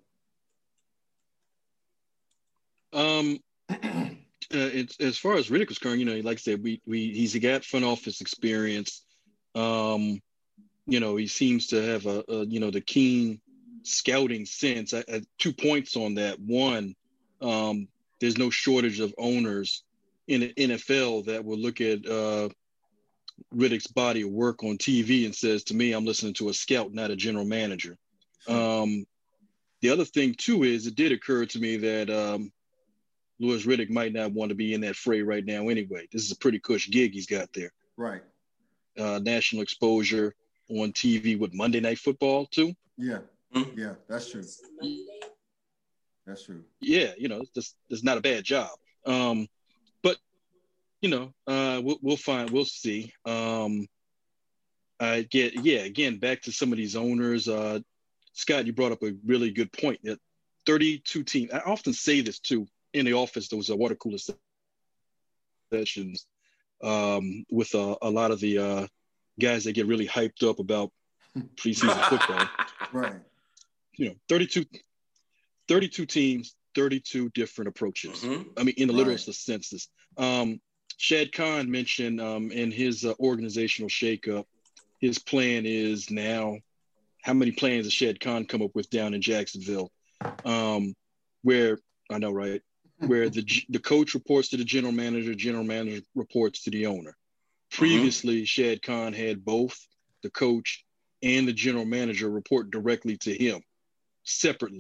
Um. Uh, it's, as far as Riddick was concerned, you know, like I said, we we he's got front office experience. Um, you know, he seems to have a, a you know the keen scouting sense. I, I, two points on that. One, um, there's no shortage of owners in the N F L that will look at uh, Riddick's body of work on T V and says, to me, I'm listening to a scout, not a general manager. Um, the other thing too is it did occur to me that. Um, Louis Riddick might not want to be in that fray right now anyway. This is a pretty cush gig he's got there. Right. Uh, national exposure on T V with Monday Night Football too. Yeah. Mm-hmm. Yeah, that's true. That's true. Yeah, you know, it's just it's not a bad job. Um, but you know, uh, we'll, we'll find, we'll see. Um, I get, yeah, again, back to some of these owners. Uh, Scott, you brought up a really good point that thirty-two teams. I often say this too. In the office, there was a water cooler sessions um, with uh, a lot of the uh, guys that get really hyped up about preseason football. Right. You know, thirty-two, thirty-two teams, thirty-two different approaches. Mm-hmm. I mean, in the literal right. sense. Um, Shad Khan mentioned um, in his uh, organizational shakeup, his plan is now, how many plans has Shad Khan come up with down in Jacksonville? Um, where, I know, right? Where the the coach reports to the general manager, general manager reports to the owner. Previously, mm-hmm. Shad Khan had both the coach and the general manager report directly to him separately.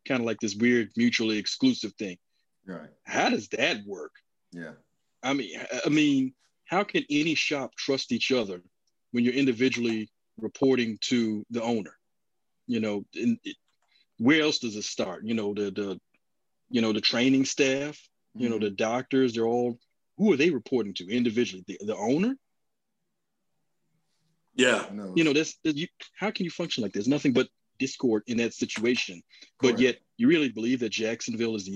kind of like this weird mutually exclusive thing. Right. How does that work? Yeah. I mean, I mean, how can any shop trust each other when you're individually reporting to the owner? You know, in, it, where else does it start? You know, the the you know the training staff, you mm-hmm. know, the doctors. They're all, who are they reporting to individually? The, the owner. Yeah. You know, that's you, how can you function like this? Nothing but discord in that situation. Correct. But yet, you really believe that Jacksonville is the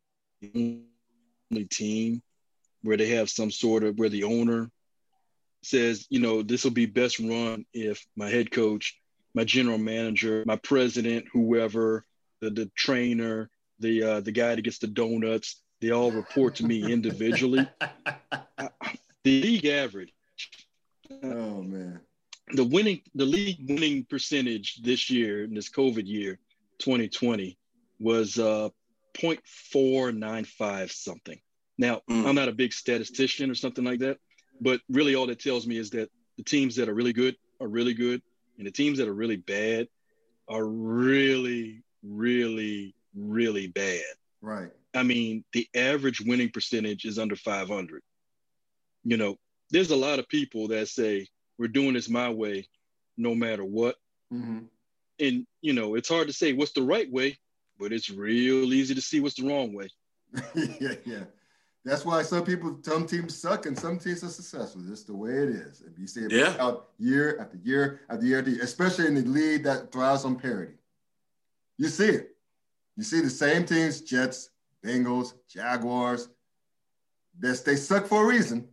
only team where they have some sort of, where the owner says, you know, this will be best run if my head coach, my general manager, my president, whoever, the, the trainer, the uh, the guy that gets the donuts, they all report to me individually. I, the league average. Oh man. The winning, the league winning percentage this year, in this COVID year, twenty twenty, was uh, zero point four nine five something. Now, mm. I'm not a big statistician or something like that, but really all that tells me is that the teams that are really good are really good, and the teams that are really bad are really, really, really bad. Right. I mean, the average winning percentage is under five hundred. You know, there's a lot of people that say, we're doing this my way, no matter what. Mm-hmm. And, you know, it's hard to say what's the right way, but it's real easy to see what's the wrong way. yeah, yeah. That's why some people, some teams suck and some teams are successful. That's the way it is. If you see it yeah. out year after year after year, after year, especially in the league that thrives on parity. You see it. You see the same teams, Jets, Bengals, Jaguars. They, they suck for a reason.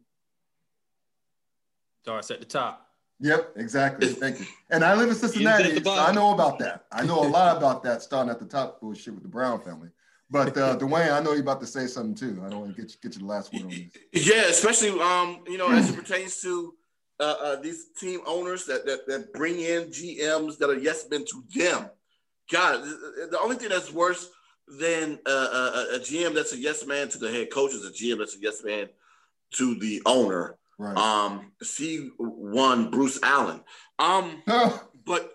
Starts at the top. Yep, exactly. Thank you. And I live in Cincinnati, so I know about that. I know a lot about that starting at the top bullshit with the Brown family. But uh, Dwayne, I know you're about to say something too. I don't want to get you, get you the last word on this. Yeah, especially um, you know, as it pertains to uh, uh, these team owners that, that that bring in G Ms that are yes men to them. God, the only thing that's worse than uh, a, a G M that's a yes man to the head coach is a G M that's a yes man to the owner. Right. Um, C one Bruce Allen. Um, but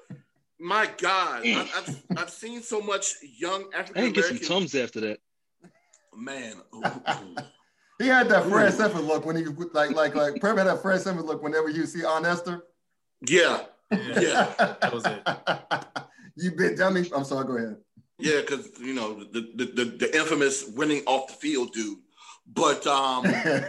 my God, I, I've I've seen so much young African I didn't American. get some Tums after that. Man, ooh, ooh. He had that Fred Sanford look when he like like like Prem had that Fred Sanford look whenever you see Aunt Esther. Yeah, yeah, yeah. That was it. You bit dummy. I'm sorry. Go ahead. Yeah, because you know the, the the the infamous winning off the field dude. But um,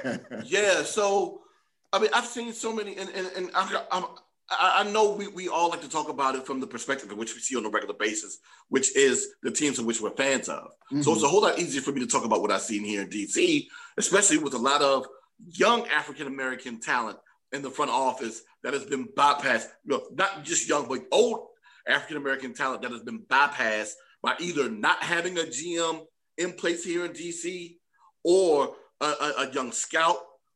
yeah, so. I mean, I've seen so many, and, and, and I, I'm, I know we, we all like to talk about it from the perspective in which we see on a regular basis, which is the teams in which we're fans of. Mm-hmm. So it's a whole lot easier for me to talk about what I've seen here in D C, especially with a lot of young African-American talent in the front office that has been bypassed. You know, not just young, but old African-American talent that has been bypassed by either not having a G M in place here in D C or a, a, a young scout,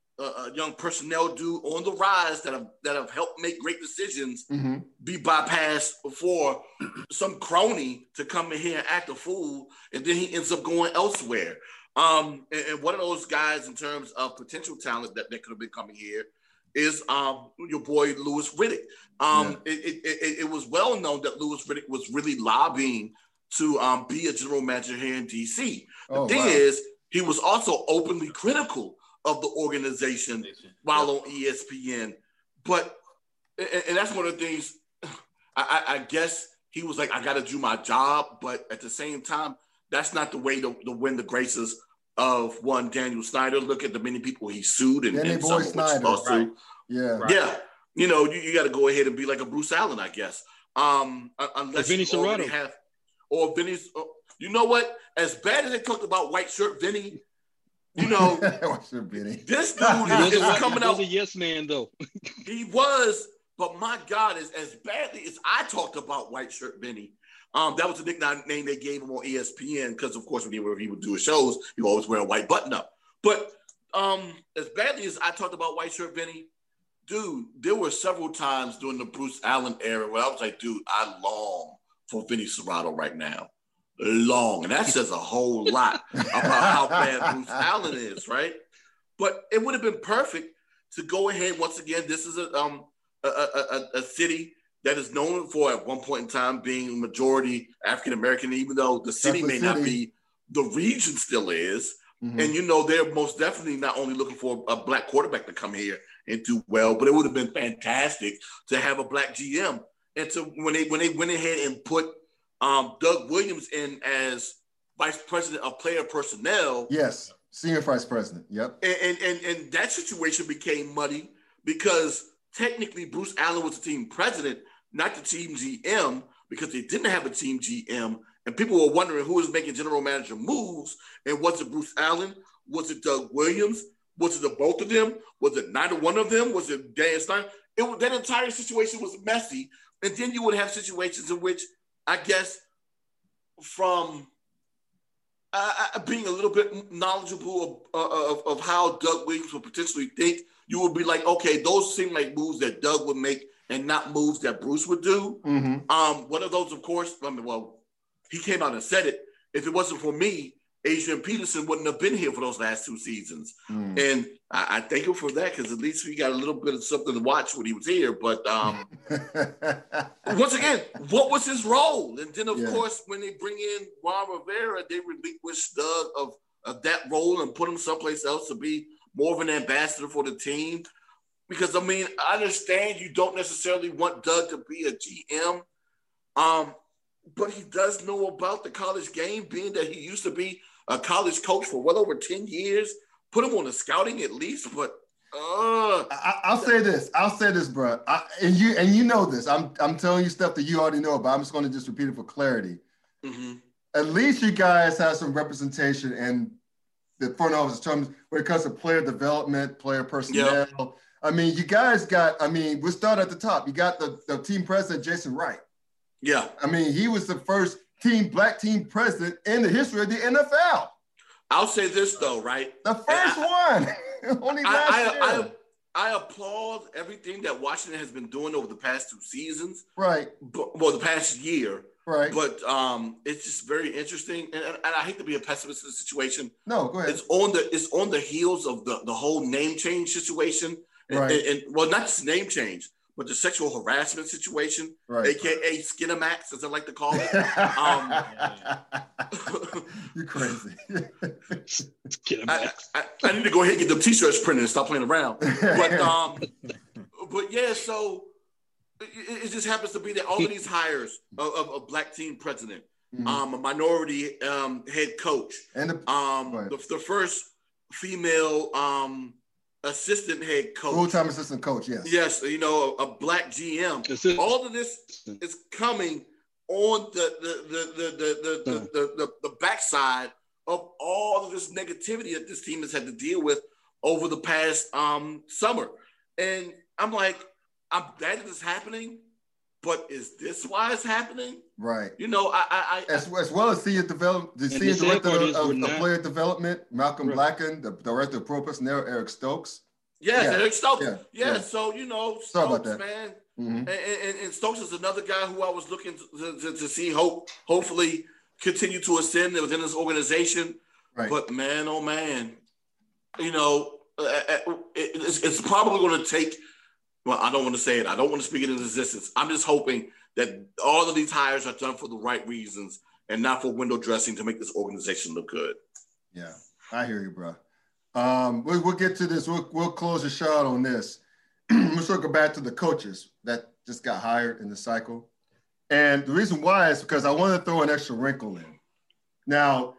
a young personnel dude on the rise that have that have helped make great decisions mm-hmm. be bypassed for some crony to come in here and act a fool, and then he ends up going elsewhere. Um, and, and one of those guys in terms of potential talent that, that could have been coming here is um, your boy Louis Riddick. Um, yeah. it, it, it, it was well known that Louis Riddick was really lobbying to um, be a general manager here in D C. The oh, thing wow. is, he was also openly critical of the organization while on E S P N. But, and, and that's one of the things, I, I, I guess he was like, I got to do my job. But at the same time, that's not the way to, to win the graces of one Daniel Snyder. Look at the many people he sued and, Danny and Boy some of Snyder. which lawsuit. Right. Yeah. Right. Yeah. You know, you, you got to go ahead and be like a Bruce Allen, I guess. Um, unless Vinny you already Serrato. have, or Vinny, you know what? As bad as they talked about white shirt Vinny, you know, this dude is, is coming out. He was a yes man, though. He was, but my God, is as badly as I talked about white shirt Vinny. Um, that was the nickname they gave him on E S P N because, of course, whenever he would do his shows, he would always wear a white button up. But um, as badly as I talked about white shirt Vinny, dude, there were several times during the Bruce Allen era where I was like, dude, I long for Vinny Serrato right now. Long, and that says a whole lot about how bad Bruce Allen is, right? But it would have been perfect to go ahead once again. This is a um a, a, a, a city that is known for at one point in time being majority African American, even though the city may city. not be, the region still is. Mm-hmm. And, you know, they're most definitely not only looking for a black quarterback to come here and do well, but it would have been fantastic to have a black G M. And so when they when they went ahead and put um, Doug Williams in as vice president of player personnel. Yes, senior vice president. Yep. And, and, and, and that situation became muddy because technically Bruce Allen was the team president, not the team G M, because they didn't have a team G M. And people were wondering who was making general manager moves. And was it Bruce Allen? Was it Doug Williams? Was it the both of them? Was it neither one of them? Was it Dan Stein? It was, that entire situation was messy. And then you would have situations in which, I guess, from uh, being a little bit knowledgeable of, of, of how Doug Williams would potentially think, you would be like, okay, those seem like moves that Doug would make and not moves that Bruce would do. Mm-hmm. Um, one of those, of course, I mean, well, he came out and said it. If it wasn't for me, Adrian Peterson wouldn't have been here for those last two seasons. Mm. And I, I thank him for that because at least we got a little bit of something to watch when he was here. But um, once again, what was his role? And then, of yeah. course, when they bring in Ron Rivera, they relinquish Doug of, of that role and put him someplace else to be more of an ambassador for the team. Because, I mean, I understand you don't necessarily want Doug to be a G M. Um, but he does know about the college game, being that he used to be a college coach for well over ten years. Put him on the scouting at least, but uh, I, I'll say this. I'll say this, bro. I, and you and you know this. I'm I'm telling you stuff that you already know, but I'm just going to just repeat it for clarity. Mm-hmm. At least you guys have some representation in the front office terms when it comes to player development, player personnel. Yep. I mean, you guys got. I mean, we'll start at the top. You got the, the team president, Jason Wright. Yeah. I mean, he was the first team, black team president in the history of the N F L. I'll say this, though, right? The first I, one. Only last I, year. I, I, I applaud everything that Washington has been doing over the past two seasons. Right. But, well, the past year. Right. But um, it's just very interesting. And, and, and I hate to be a pessimist in the situation. No, go ahead. It's on the, it's on the heels of the, the whole name change situation. And, right. and, and well, not just name change, but the sexual harassment situation, right. A K A Skinamax, as I like to call it. Um, You're crazy. I, I, I need to go ahead and get them T-shirts printed and stop playing around. But um, but yeah, so it, it just happens to be that all of these hires of, of a black team president, mm-hmm. um, a minority um, head coach, and the, um, the, the first female um, assistant head coach. Full-time assistant coach, yes. Yes, you know, a, a black G M. All of this is coming on the the the the the the, the, the, the backside of all of this negativity that this team has had to deal with over the past um, summer. And I'm like, I'm glad that it's happening, but is this why it's happening? Right. You know, I, I, I as, as well as senior develop the senior director of, of, of player development, Malcolm right. Blacken, the director of pro personnel, Eric Stokes. Yes, yeah. Eric Stokes. Yeah. Yeah. yeah. So you know, Sorry Stokes, about that. man, mm-hmm. and, and, and Stokes is another guy who I was looking to, to, to see hope, hopefully continue to ascend within this organization. Right. But man, oh man, you know, it, it's, it's probably going to take. Well, I don't want to say it. I don't want to speak it into existence. I'm just hoping that all of these hires are done for the right reasons and not for window dressing to make this organization look good. Yeah, I hear you, bro. Um, we'll, we'll get to this. We'll, we'll close the shot on this. We'll circle back to the coaches that just got hired in the cycle. And the reason why is because I want to throw an extra wrinkle in. Now,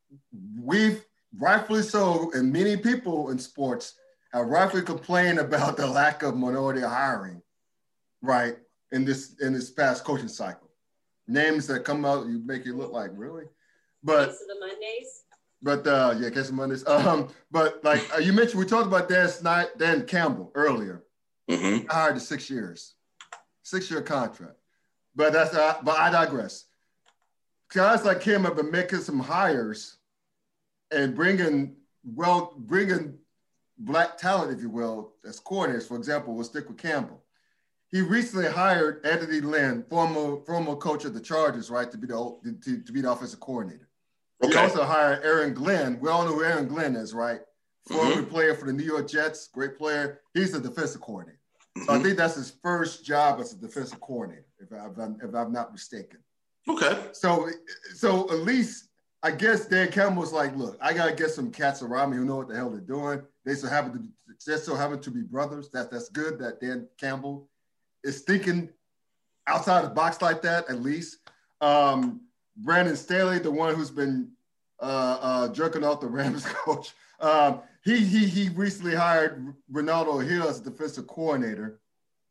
we've rightfully so, and many people in sports have rightfully complained about the lack of minority hiring, right, in this in this past coaching cycle. Names that come out, you make it look like, really? But Case of the Mondays. But uh, yeah, case of Mondays. Um, but like uh, you mentioned, we talked about Dan Snyder, Dan Campbell earlier. Mm-hmm. I hired a six years, six-year contract. But that's uh, but I digress. Guys like him have been making some hires and bringing well, bringing black talent, if you will, as coordinators. For example, we'll stick with Campbell. He recently hired Anthony Lynn, former former coach of the Chargers, right, to be the to, to be the offensive coordinator. Okay. He also hired Aaron Glenn. We all know who Aaron Glenn is, right? Former mm-hmm. player for the New York Jets, great player. He's the defensive coordinator. So I think that's his first job as a defensive coordinator, if, I, if, I'm, if I'm not mistaken. Okay. So, so at least I guess Dan Campbell was like, look, I gotta get some cats around me who know what the hell they're doing. They so happen to just so happen to be brothers. That that's good that Dan Campbell is thinking outside the box like that, at least. Um, Brandon Staley, the one who's been uh, uh, jerking off the Rams coach, um, he he he recently hired Ronaldo Hill as a defensive coordinator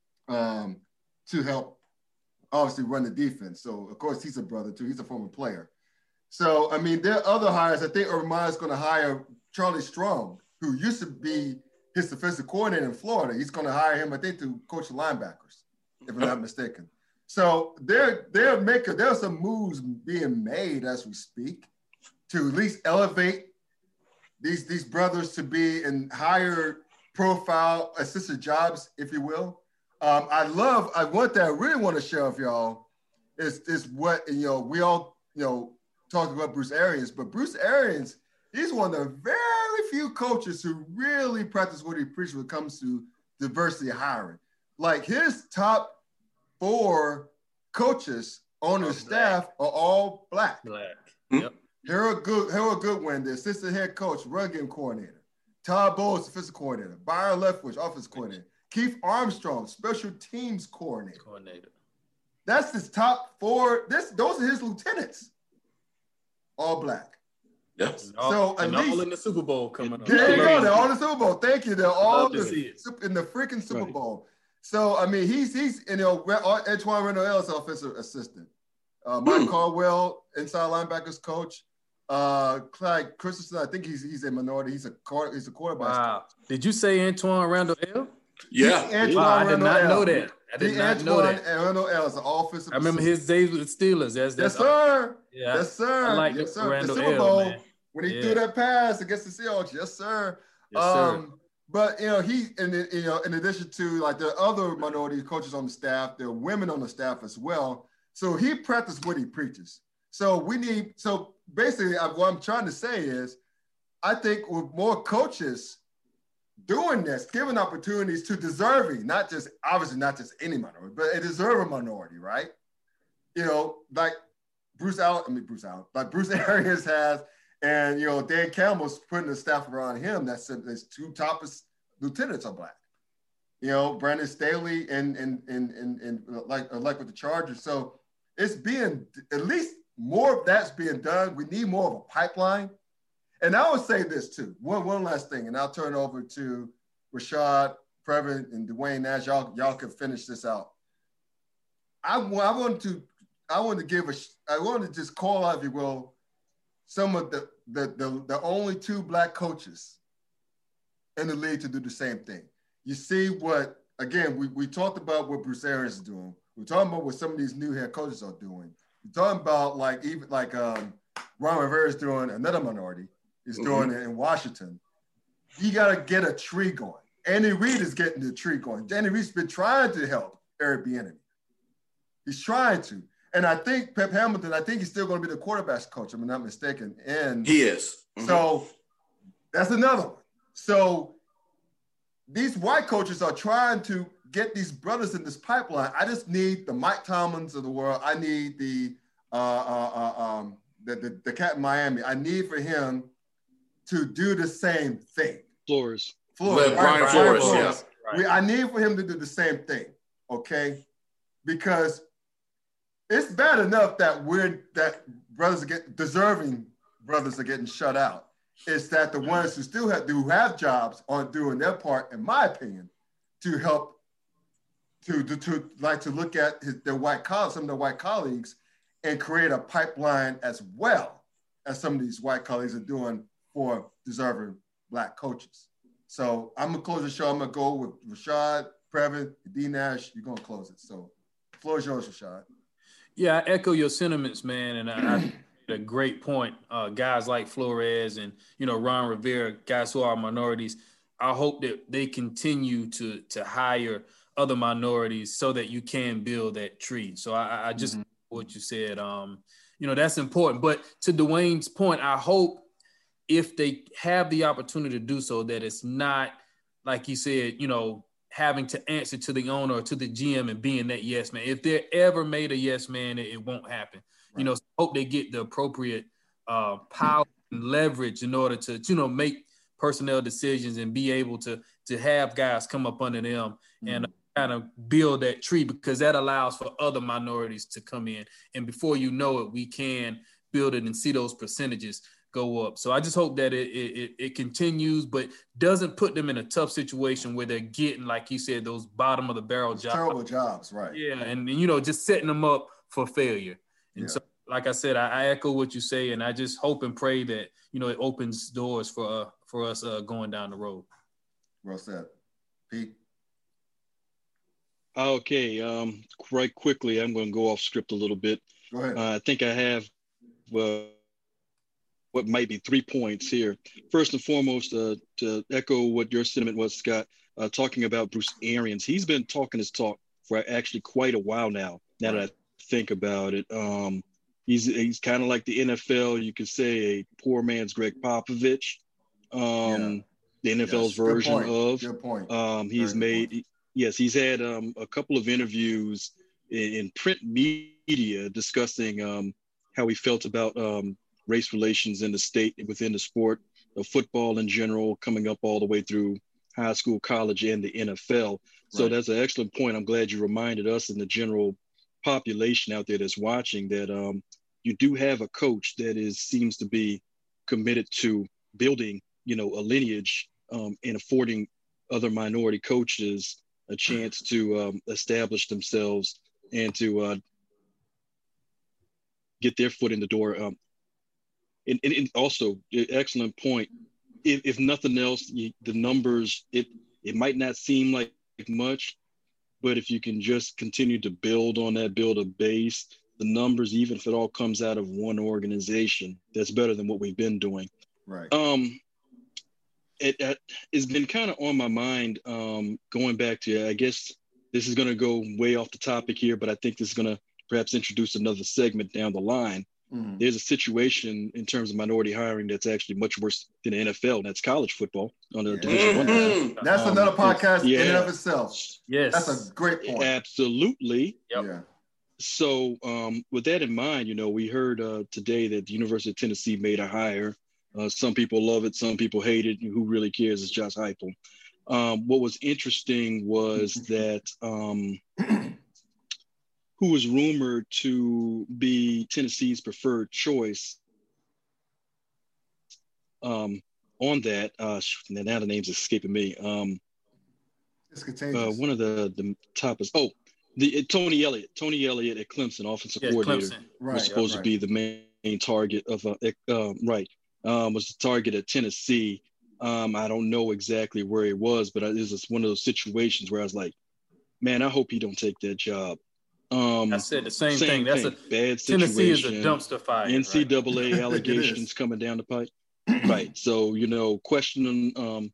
um, to help obviously run the defense. So of course he's a brother too. He's a former player. So I mean, there are other hires. I think Urban Meyer's going to hire Charlie Strong, who used to be his defensive coordinator in Florida. He's going to hire him, I think, to coach the linebackers, if I'm not mistaken. So they're they're making there are some moves being made as we speak to at least elevate these these brothers to be in higher profile assistant jobs, if you will. Um, I love I want that I really want to share with y'all is is what you know we all you know talk about Bruce Arians, but Bruce Arians, he's one of the very few coaches who really practice what he preaches when it comes to diversity hiring. Like his top four coaches on his staff are all black. Black. Hmm? Yep. Harold Good, Harold Goodwin, the assistant head coach, run game coordinator. Todd Bowles, defensive coordinator. Byron Leftwich, offensive coordinator. Keith Armstrong, special teams coordinator. Coordinator. That's his top four. This, those are his lieutenants. All black. Yep. And all, So, at and all least- in the Super Bowl coming up. There you Love go. to They're see all in the Super Bowl. Thank you. They're all Love in to the, see it. in the freaking Super Right. Bowl. So, I mean, he's, he's you know, Antoine Randall is offensive assistant. Uh, Mike Hmm. Caldwell, inside linebackers coach. Uh, Clyde Christensen, I think he's he's a minority. He's a quarter, he's a quarterback. Wow. Did you say Antoine Randall L? Yeah. Antoine Wow, I did Randall not L. know that. I did The not know Antoine that. Randall L is an offensive I remember assistant. his days with the Steelers. That's, that's Yes, sir. Yeah, Yes, sir. I like yes, the sir. Randall the Super L, Bowl, man. when he Yeah. threw that pass against the Seahawks. Yes, sir. Yes, sir. Um, but you know, he and you know, in addition to like the other minority coaches on the staff, there are women on the staff as well. So he practiced what he preaches. So we need. So basically, I, what I'm trying to say is, I think with more coaches doing this, giving opportunities to deserving, not just obviously not just any minority, but a deserving minority, right? You know, like Bruce Allen, I mean Bruce Allen, like Bruce Arians has. And, you know, Dan Campbell's putting the staff around him. That's his two top lieutenants are black. You know, Brandon Staley and and and and, and like like with the Chargers. So it's being at least more of that's being done. We need more of a pipeline. And I would say this too. One one last thing, and I'll turn it over to Rashad, Previn, and Dwayne Nash. Y'all y'all can finish this out. I I want to I want to give a I want to just call out, if you will, some of the, the, the, the only two black coaches in the league to do the same thing. You see what, again, we, we talked about what Bruce Arians is doing. We're talking about what some of these new head coaches are doing. We're talking about like even like um, Ron Rivera is doing, another minority is doing Mm-hmm. it in Washington. You got to get a tree going. Andy Reid is getting the tree going. Andy Reid's been trying to help Eric Bieniemy. He's trying to. And I think Pep Hamilton, I think he's still going to be the quarterback's coach, if I'm not mistaken. And He is. Mhm. so that's another one. So these white coaches are trying to get these brothers in this pipeline. I just need the Mike Tomlins of the world. I need the uh, uh, uh, um, the, the, the cat in Miami. I need for him to do the same thing. Flores. Flores, Let Brian Flores, yeah. Right. We, I need for him to do the same thing, okay? Because it's bad enough that we're that brothers are getting deserving brothers are getting shut out. It's that the ones who still have do have jobs aren't doing their part, in my opinion, to help to to, to like to look at his, their white colleagues, some of their white colleagues, and create a pipeline as well as some of these white colleagues are doing for deserving black coaches. So I'm gonna close the show. I'm gonna go with Rashad, Previn, D Nash. You're gonna close it. So the floor is yours, Rashad. Yeah, I echo your sentiments, man, and I, I a great point. Uh, guys like Flores and you know Ron Rivera, guys who are minorities. I hope that they continue to to hire other minorities so that you can build that tree. So I, I just mm-hmm. what you said, um, you know, that's important. But to Dwayne's point, I hope if they have the opportunity to do so, that it's not like he said, you know, having to answer to the owner or to the G M and being that yes man. If they're ever made a yes man, it, it won't happen. Right. You know, so I hope they get the appropriate uh, power and leverage in order to, you know, make personnel decisions and be able to to have guys come up under them mm-hmm. and kind of build that tree, because that allows for other minorities to come in. And before you know it, we can build it and see those percentages go up. So I just hope that it it, it continues, but doesn't put them in a tough situation where they're getting, like you said, those bottom of the barrel jobs. Terrible jobs, right. Yeah, and, you know, just setting them up for failure. And yeah. so, like I said, I, I echo what you say, and I just hope and pray that, you know, it opens doors for uh, for us uh, going down the road. Well said. Pete? Okay, um, right quickly, I'm going to go off script a little bit. Go ahead. Uh, I think I have uh, what might be three points here. First and foremost, uh, to echo what your sentiment was, Scott, uh, talking about Bruce Arians. He's been talking his talk for actually quite a while now, now that I think about it. Um, he's he's kind of like the N F L, you could say a poor man's Greg Popovich. Um, yeah. The N F L's yes. version Good point. of. Good point. Um, he's Very made, point. yes, he's had um, a couple of interviews in, in print media discussing um, how he felt about um, race relations in the state within the sport of football in general, coming up all the way through high school, college, and the N F L. So right. that's an excellent point. I'm glad you reminded us and the general population out there that's watching that um, you do have a coach that is seems to be committed to building, you know, a lineage um, and affording other minority coaches a chance to um, establish themselves and to uh, get their foot in the door. Um, and, and, and also, excellent point. If, if nothing else, you, the numbers, it it might not seem like much, but if you can just continue to build on that, build a base, the numbers, even if it all comes out of one organization, that's better than what we've been doing. Right. Um, it, it, it's been kind of on my mind um, going back to, I guess this is going to go way off the topic here, but I think this is going to perhaps introduce another segment down the line. Mm-hmm. There's a situation in terms of minority hiring that's actually much worse than the N F L, and that's college football on the yeah. Division One. Mm-hmm. That's um, another podcast yeah. in and of itself. Yes. That's a great point. Absolutely. Yep. Yeah. So um, with that in mind, you know, we heard uh, today that the University of Tennessee made a hire. Uh, some people love it, some people hate it. Who really cares? It's Josh Heupel. Um, what was interesting was that um, who was rumored to be Tennessee's preferred choice um, on that. Uh, now the name's escaping me. Um, it's contagious. Uh, one of the the top is oh, the uh, Tony Elliott. Tony Elliott at Clemson, offensive yeah, coordinator, Clemson. Right, was supposed right. to be the main, main target of uh, uh, right. Um, was the target at Tennessee. Um, I don't know exactly where he was, but it was just one of those situations where I was like, man, I hope he don't take that job. Um, I said the same, same thing. That's thing. a bad situation. Tennessee is a dumpster fire. N C double A right? allegations coming down the pipe. Right. So, you know, questioning, um,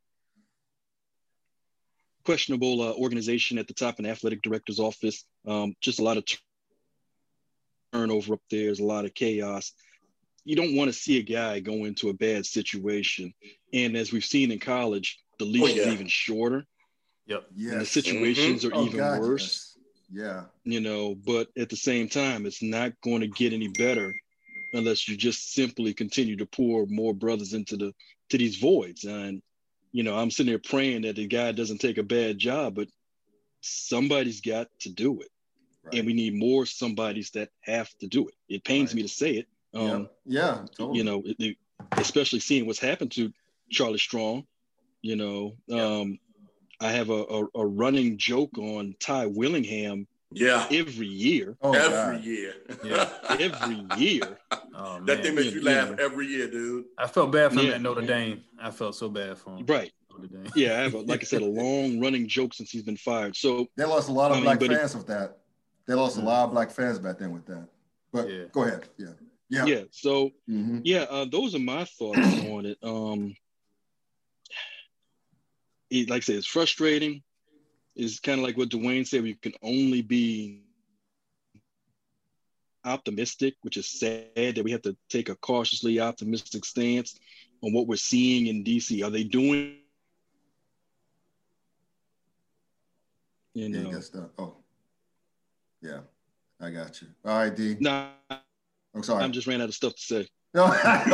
questionable uh, organization at the top in the athletic director's office. Um, just a lot of turnover up there. There's a lot of chaos. You don't want to see a guy go into a bad situation. And as we've seen in college, the leash oh, yeah. is even shorter. Yep. Yes. And the situations mm-hmm. are oh, even God, worse. Yes. Yeah. You know, but at the same time, it's not going to get any better unless you just simply continue to pour more brothers into the to these voids. And, you know, I'm sitting there praying that the guy doesn't take a bad job, but somebody's got to do it. Right. And we need more somebodies that have to do it. It pains right. me to say it. Um, yeah, yeah totally. You know, it, it, especially seeing what's happened to Charlie Strong, you know, yeah. um, I have a, a, a running joke on Ty Willingham yeah. every year. Oh, every God. year. Yeah. every year. Oh, man. That thing makes you, me laugh you know. every year, dude. I felt bad for him yeah. at Notre Dame. I felt so bad for him. Right. Yeah, I have, a, like I said, a long running joke since he's been fired. So they lost a lot of I black mean, fans it, with that. They lost mm-hmm. a lot of black fans back then with that. But yeah. go ahead. Yeah. Yeah. Yeah. So, mm-hmm. yeah, uh, those are my thoughts on it. Um, it, like I said, it's frustrating. It's kind of like what Dwayne said, we can only be optimistic, which is sad that we have to take a cautiously optimistic stance on what we're seeing in D C. Are they doing You Yeah, know. you got stuck. Oh, yeah, I got you. All right, D. No, I'm sorry. I'm just ran out of stuff to say. No,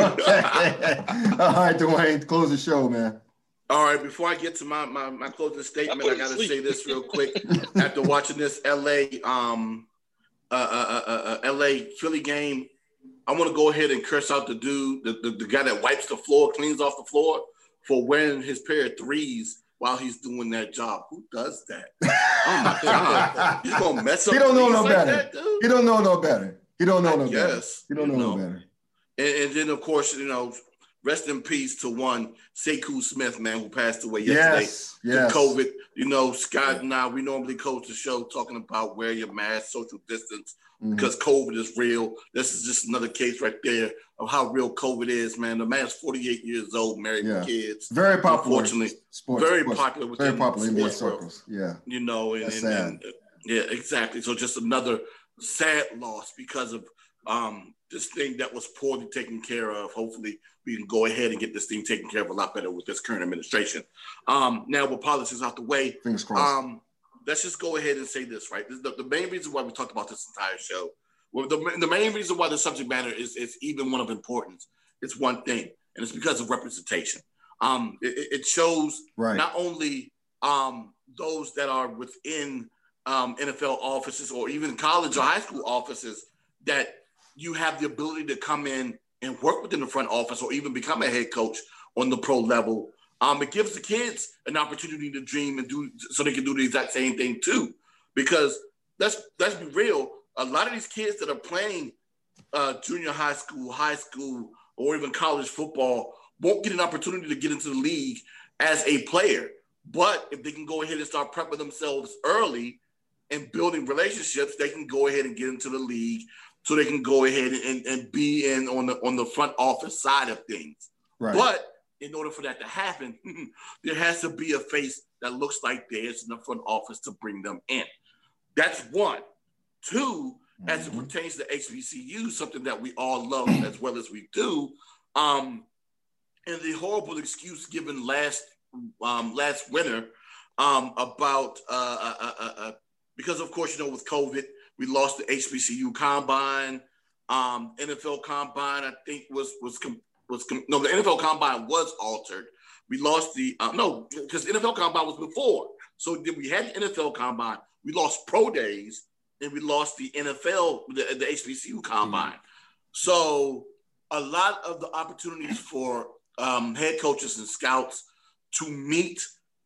okay. All right, Dwayne, close the show, man. All right, before I get to my my, my closing statement, I, I got to say this real quick. After watching this L A um uh, uh, uh, uh, L A Philly game, I want to go ahead and curse out the dude, the, the, the guy that wipes the floor, cleans off the floor, for wearing his pair of threes while he's doing that job. Who does that? Oh my God! He's gonna mess up. He don't know no like better. That, dude? He don't know no better. He don't know I no guess, better. He don't know, know. no better. And, and then, of course, you know, rest in peace to one Sekou Smith, man, who passed away yesterday. Yes, yes. To COVID. You know, Scott yeah. and I, we normally coach the show talking about wear your mask, social distance, mm-hmm. because COVID is real. This is just another case right there of how real COVID is, man. The man's forty-eight years old, married yeah. with kids. Very popular. Unfortunately, sports, very sports, popular within very popular in sports circles. Yeah. You know, and, That's and, sad. and yeah, exactly. So just another sad loss because of um, this thing that was poorly taken care of. Hopefully we can go ahead and get this thing taken care of a lot better with this current administration. Um, now with politics out the way, Fingers crossed. Um, let's just go ahead and say this, right? This is the, the main reason why we talked about this entire show. Well, the, the main reason why the subject matter is, is even one of importance. It's one thing, and it's because of representation. Um, it, it shows right. not only um, those that are within um, N F L offices or even college or high school offices that you have the ability to come in and work within the front office or even become a head coach on the pro level. Um, it gives the kids an opportunity to dream and do so they can do the exact same thing too. Because let's let's be real, a lot of these kids that are playing uh, junior high school, high school, or even college football won't get an opportunity to get into the league as a player. But if they can go ahead and start prepping themselves early and building relationships, they can go ahead and get into the league so they can go ahead and, and be in on the on the front office side of things. Right. But in order for that to happen, there has to be a face that looks like theirs in the front office to bring them in. That's one. Two, mm-hmm. as it pertains to H B C U, something that we all love as well as we do, um, and the horrible excuse given last um, last winter um, about, uh, uh, uh, uh, because of course, you know, with COVID, we lost the H B C U Combine, um, N F L Combine, I think was, was, was, no, the N F L Combine was altered. We lost the, uh, no, because the N F L Combine was before. So then we had the N F L Combine, we lost pro days, and we lost the N F L, the, the H B C U Combine. Mm-hmm. So a lot of the opportunities for um, head coaches and scouts to meet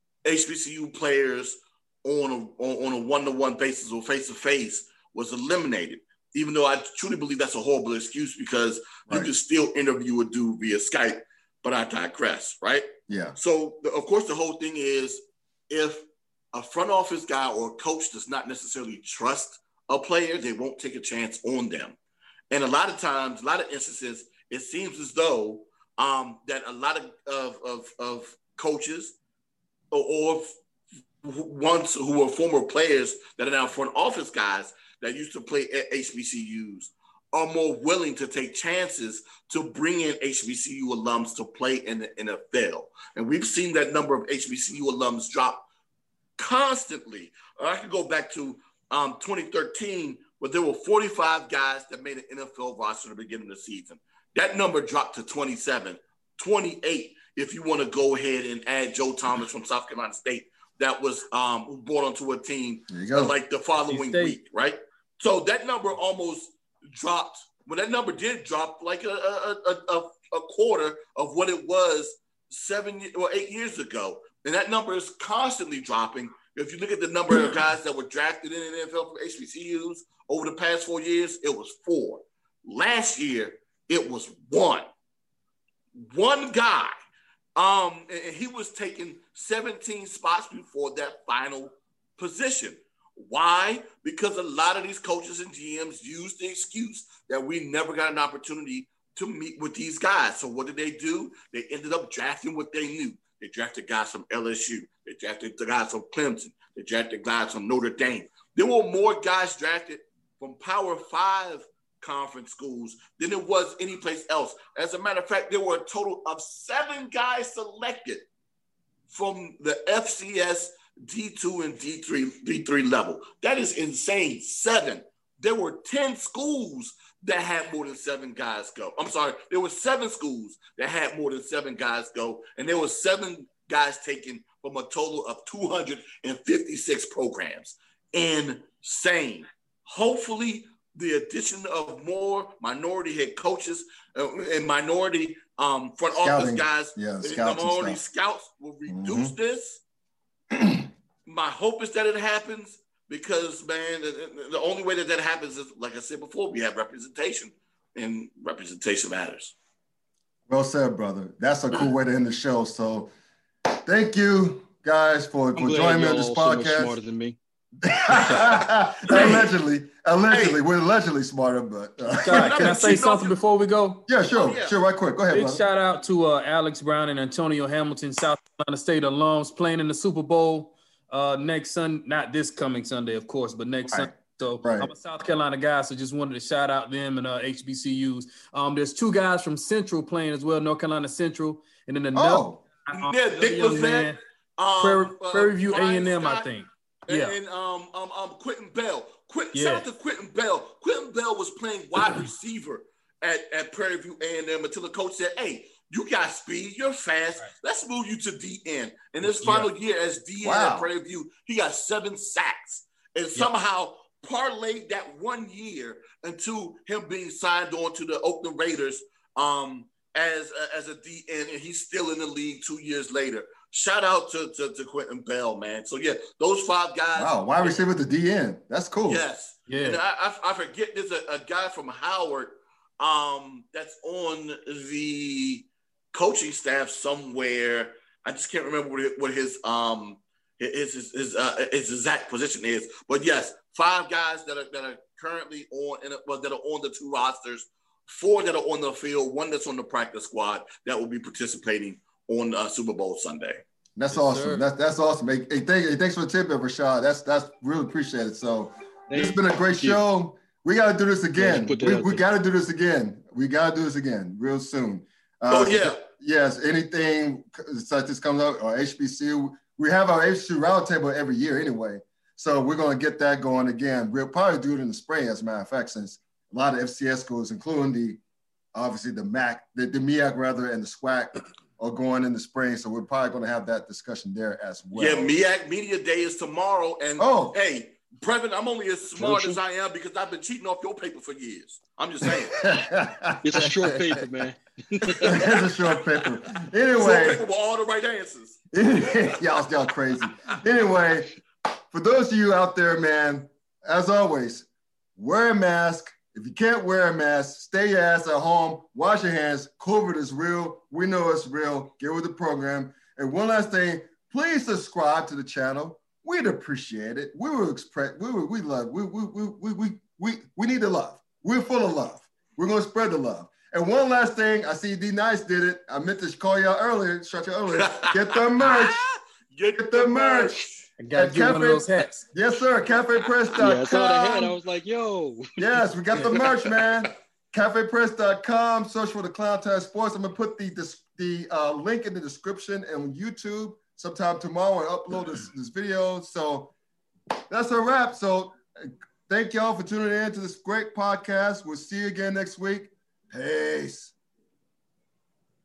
H B C U players on a, on a one-to-one basis or face-to-face was eliminated, even though I truly believe that's a horrible excuse because right. you can still interview a dude via Skype, but I digress, right? Yeah. So, the, of course, the whole thing is if a front office guy or a coach does not necessarily trust a player, they won't take a chance on them. And a lot of times, a lot of instances, it seems as though um, that a lot of, of, of, of coaches or, or ones who were former players that are now front office guys that used to play at H B C Us are more willing to take chances to bring in H B C U alums to play in the N F L. And we've seen that number of H B C U alums drop constantly. I could go back to um, twenty thirteen, where there were forty-five guys that made an N F L roster at the beginning of the season. That number dropped to twenty-seven, twenty-eight, if you want to go ahead and add Joe Thomas from South Carolina State that was um, brought onto a team uh, like the following week, right? So that number almost dropped. When that number did drop, like a, a, a, a quarter of what it was seven or eight years ago. And that number is constantly dropping. If you look at the number of guys that were drafted in the N F L from H B C Us over the past four years, it was four. Last year, it was one. One guy. Um, and he was taking seventeen spots before that final position. Why? Because a lot of these coaches and G Ms used the excuse that we never got an opportunity to meet with these guys. So what did they do? They ended up drafting what they knew. They drafted guys from L S U. They drafted the guys from Clemson. They drafted guys from Notre Dame. There were more guys drafted from Power Five conference schools than it was any place else. As a matter of fact, there were a total of seven guys selected from the F C S D two and D three, D three level. That is insane. Seven. There were ten schools that had more than seven guys go. I'm sorry. There were seven schools that had more than seven guys go, and there were seven guys taken from a total of two hundred fifty-six programs. Insane. Hopefully, the addition of more minority head coaches uh, and minority um, front office guys, yeah, and minority scouts will reduce mm-hmm. this. My hope is that it happens because, man, the, the only way that that happens is, like I said before, we have representation, and representation matters. Well said, brother. That's a cool way to end the show. So thank you, guys, for, for joining me on this podcast. So much smarter than me. allegedly, allegedly, hey. We're allegedly smarter, but uh. God, can I say something before we go? Yeah, sure, oh, yeah. sure, right quick. Go ahead. Big brother. shout out to uh, Alex Brown and Antonio Hamilton, South Carolina State alums, playing in the Super Bowl uh, next Sunday. Not this coming Sunday, of course, but next right. Sunday. So right. I'm a South Carolina guy, so just wanted to shout out them and uh, H B C Us. Um, there's two guys from Central playing as well, North Carolina Central, and then another, oh. um, yeah, Dick young man, um, Prairie, uh, Prairie View A and M, Scott. I think. And, yeah. and um, um, um, Quentin Bell. Quint, yeah. Shout out to Quentin Bell. Quentin Bell was playing wide receiver at, at Prairie View A and M until the coach said, hey, you got speed, you're fast. Right. Let's move you to D N. In his final yeah. year as D N wow. at Prairie View, he got seven sacks. And somehow yeah. parlayed that one year into him being signed on to the Oakland Raiders um, as, uh, as a D N, and he's still in the league two years later. Shout out to, to, to Quentin Bell, man. So, yeah, those five guys. Wow, wide receiver at the D N. That's cool. Yes. Yeah. And I, I, I forget there's a, a guy from Howard um, that's on the coaching staff somewhere. I just can't remember what his, what his um his his, his, uh, his exact position is. But, yes, five guys that are that are currently on in a, well, that are on the two rosters, four that are on the field, one that's on the practice squad that will be participating on uh, Super Bowl Sunday. That's yes, awesome. Sir. That's that's awesome. Hey, hey, thank, hey, thanks for the tip, Rashad. That's that's really appreciated. So Thank this has been a great you. show. We got to do this again. Yeah, we we got to do this again. We got to do this again real soon. Uh, oh yeah. Yes. Anything such as comes up or H B C U, we have our H B C U roundtable every year anyway. So we're gonna get that going again. We'll probably do it in the spring, as a matter of fact, since a lot of F C S schools, including the obviously the M A C, the, the M E A C rather, and the SWAC, are going in the spring. So we're probably going to have that discussion there as well. Yeah, M E A C Media Day is tomorrow. And oh. hey, Previn, I'm only as smart Social. as I am because I've been cheating off your paper for years. I'm just saying. It's a short paper, man. It's a short paper. Anyway. Short paper with all the right answers. y'all, y'all crazy. Anyway, for those of you out there, man, as always, wear a mask. If you can't wear a mask, stay your ass at home, wash your hands. COVID is real. We know it's real. Get with the program. And one last thing, please subscribe to the channel. We'd appreciate it. We will express, we will, we love, we, we, we, we, we, we, we need the love. We're full of love. We're going to spread the love. And one last thing, I see D Nice did it. I meant to call y'all earlier, shut you earlier. Get the merch. Get, Get the merch. merch. I got to get one of those hats. Yes, sir. cafe press dot com. Yeah, I saw the hat. I was like, yo. Yes, we got the merch, man. cafe press dot com. Search for the Clown Test Sports. I'm going to put the the, the uh, link in the description and on YouTube sometime tomorrow and upload this, this video. So that's a wrap. So thank y'all for tuning in to this great podcast. We'll see you again next week. Peace.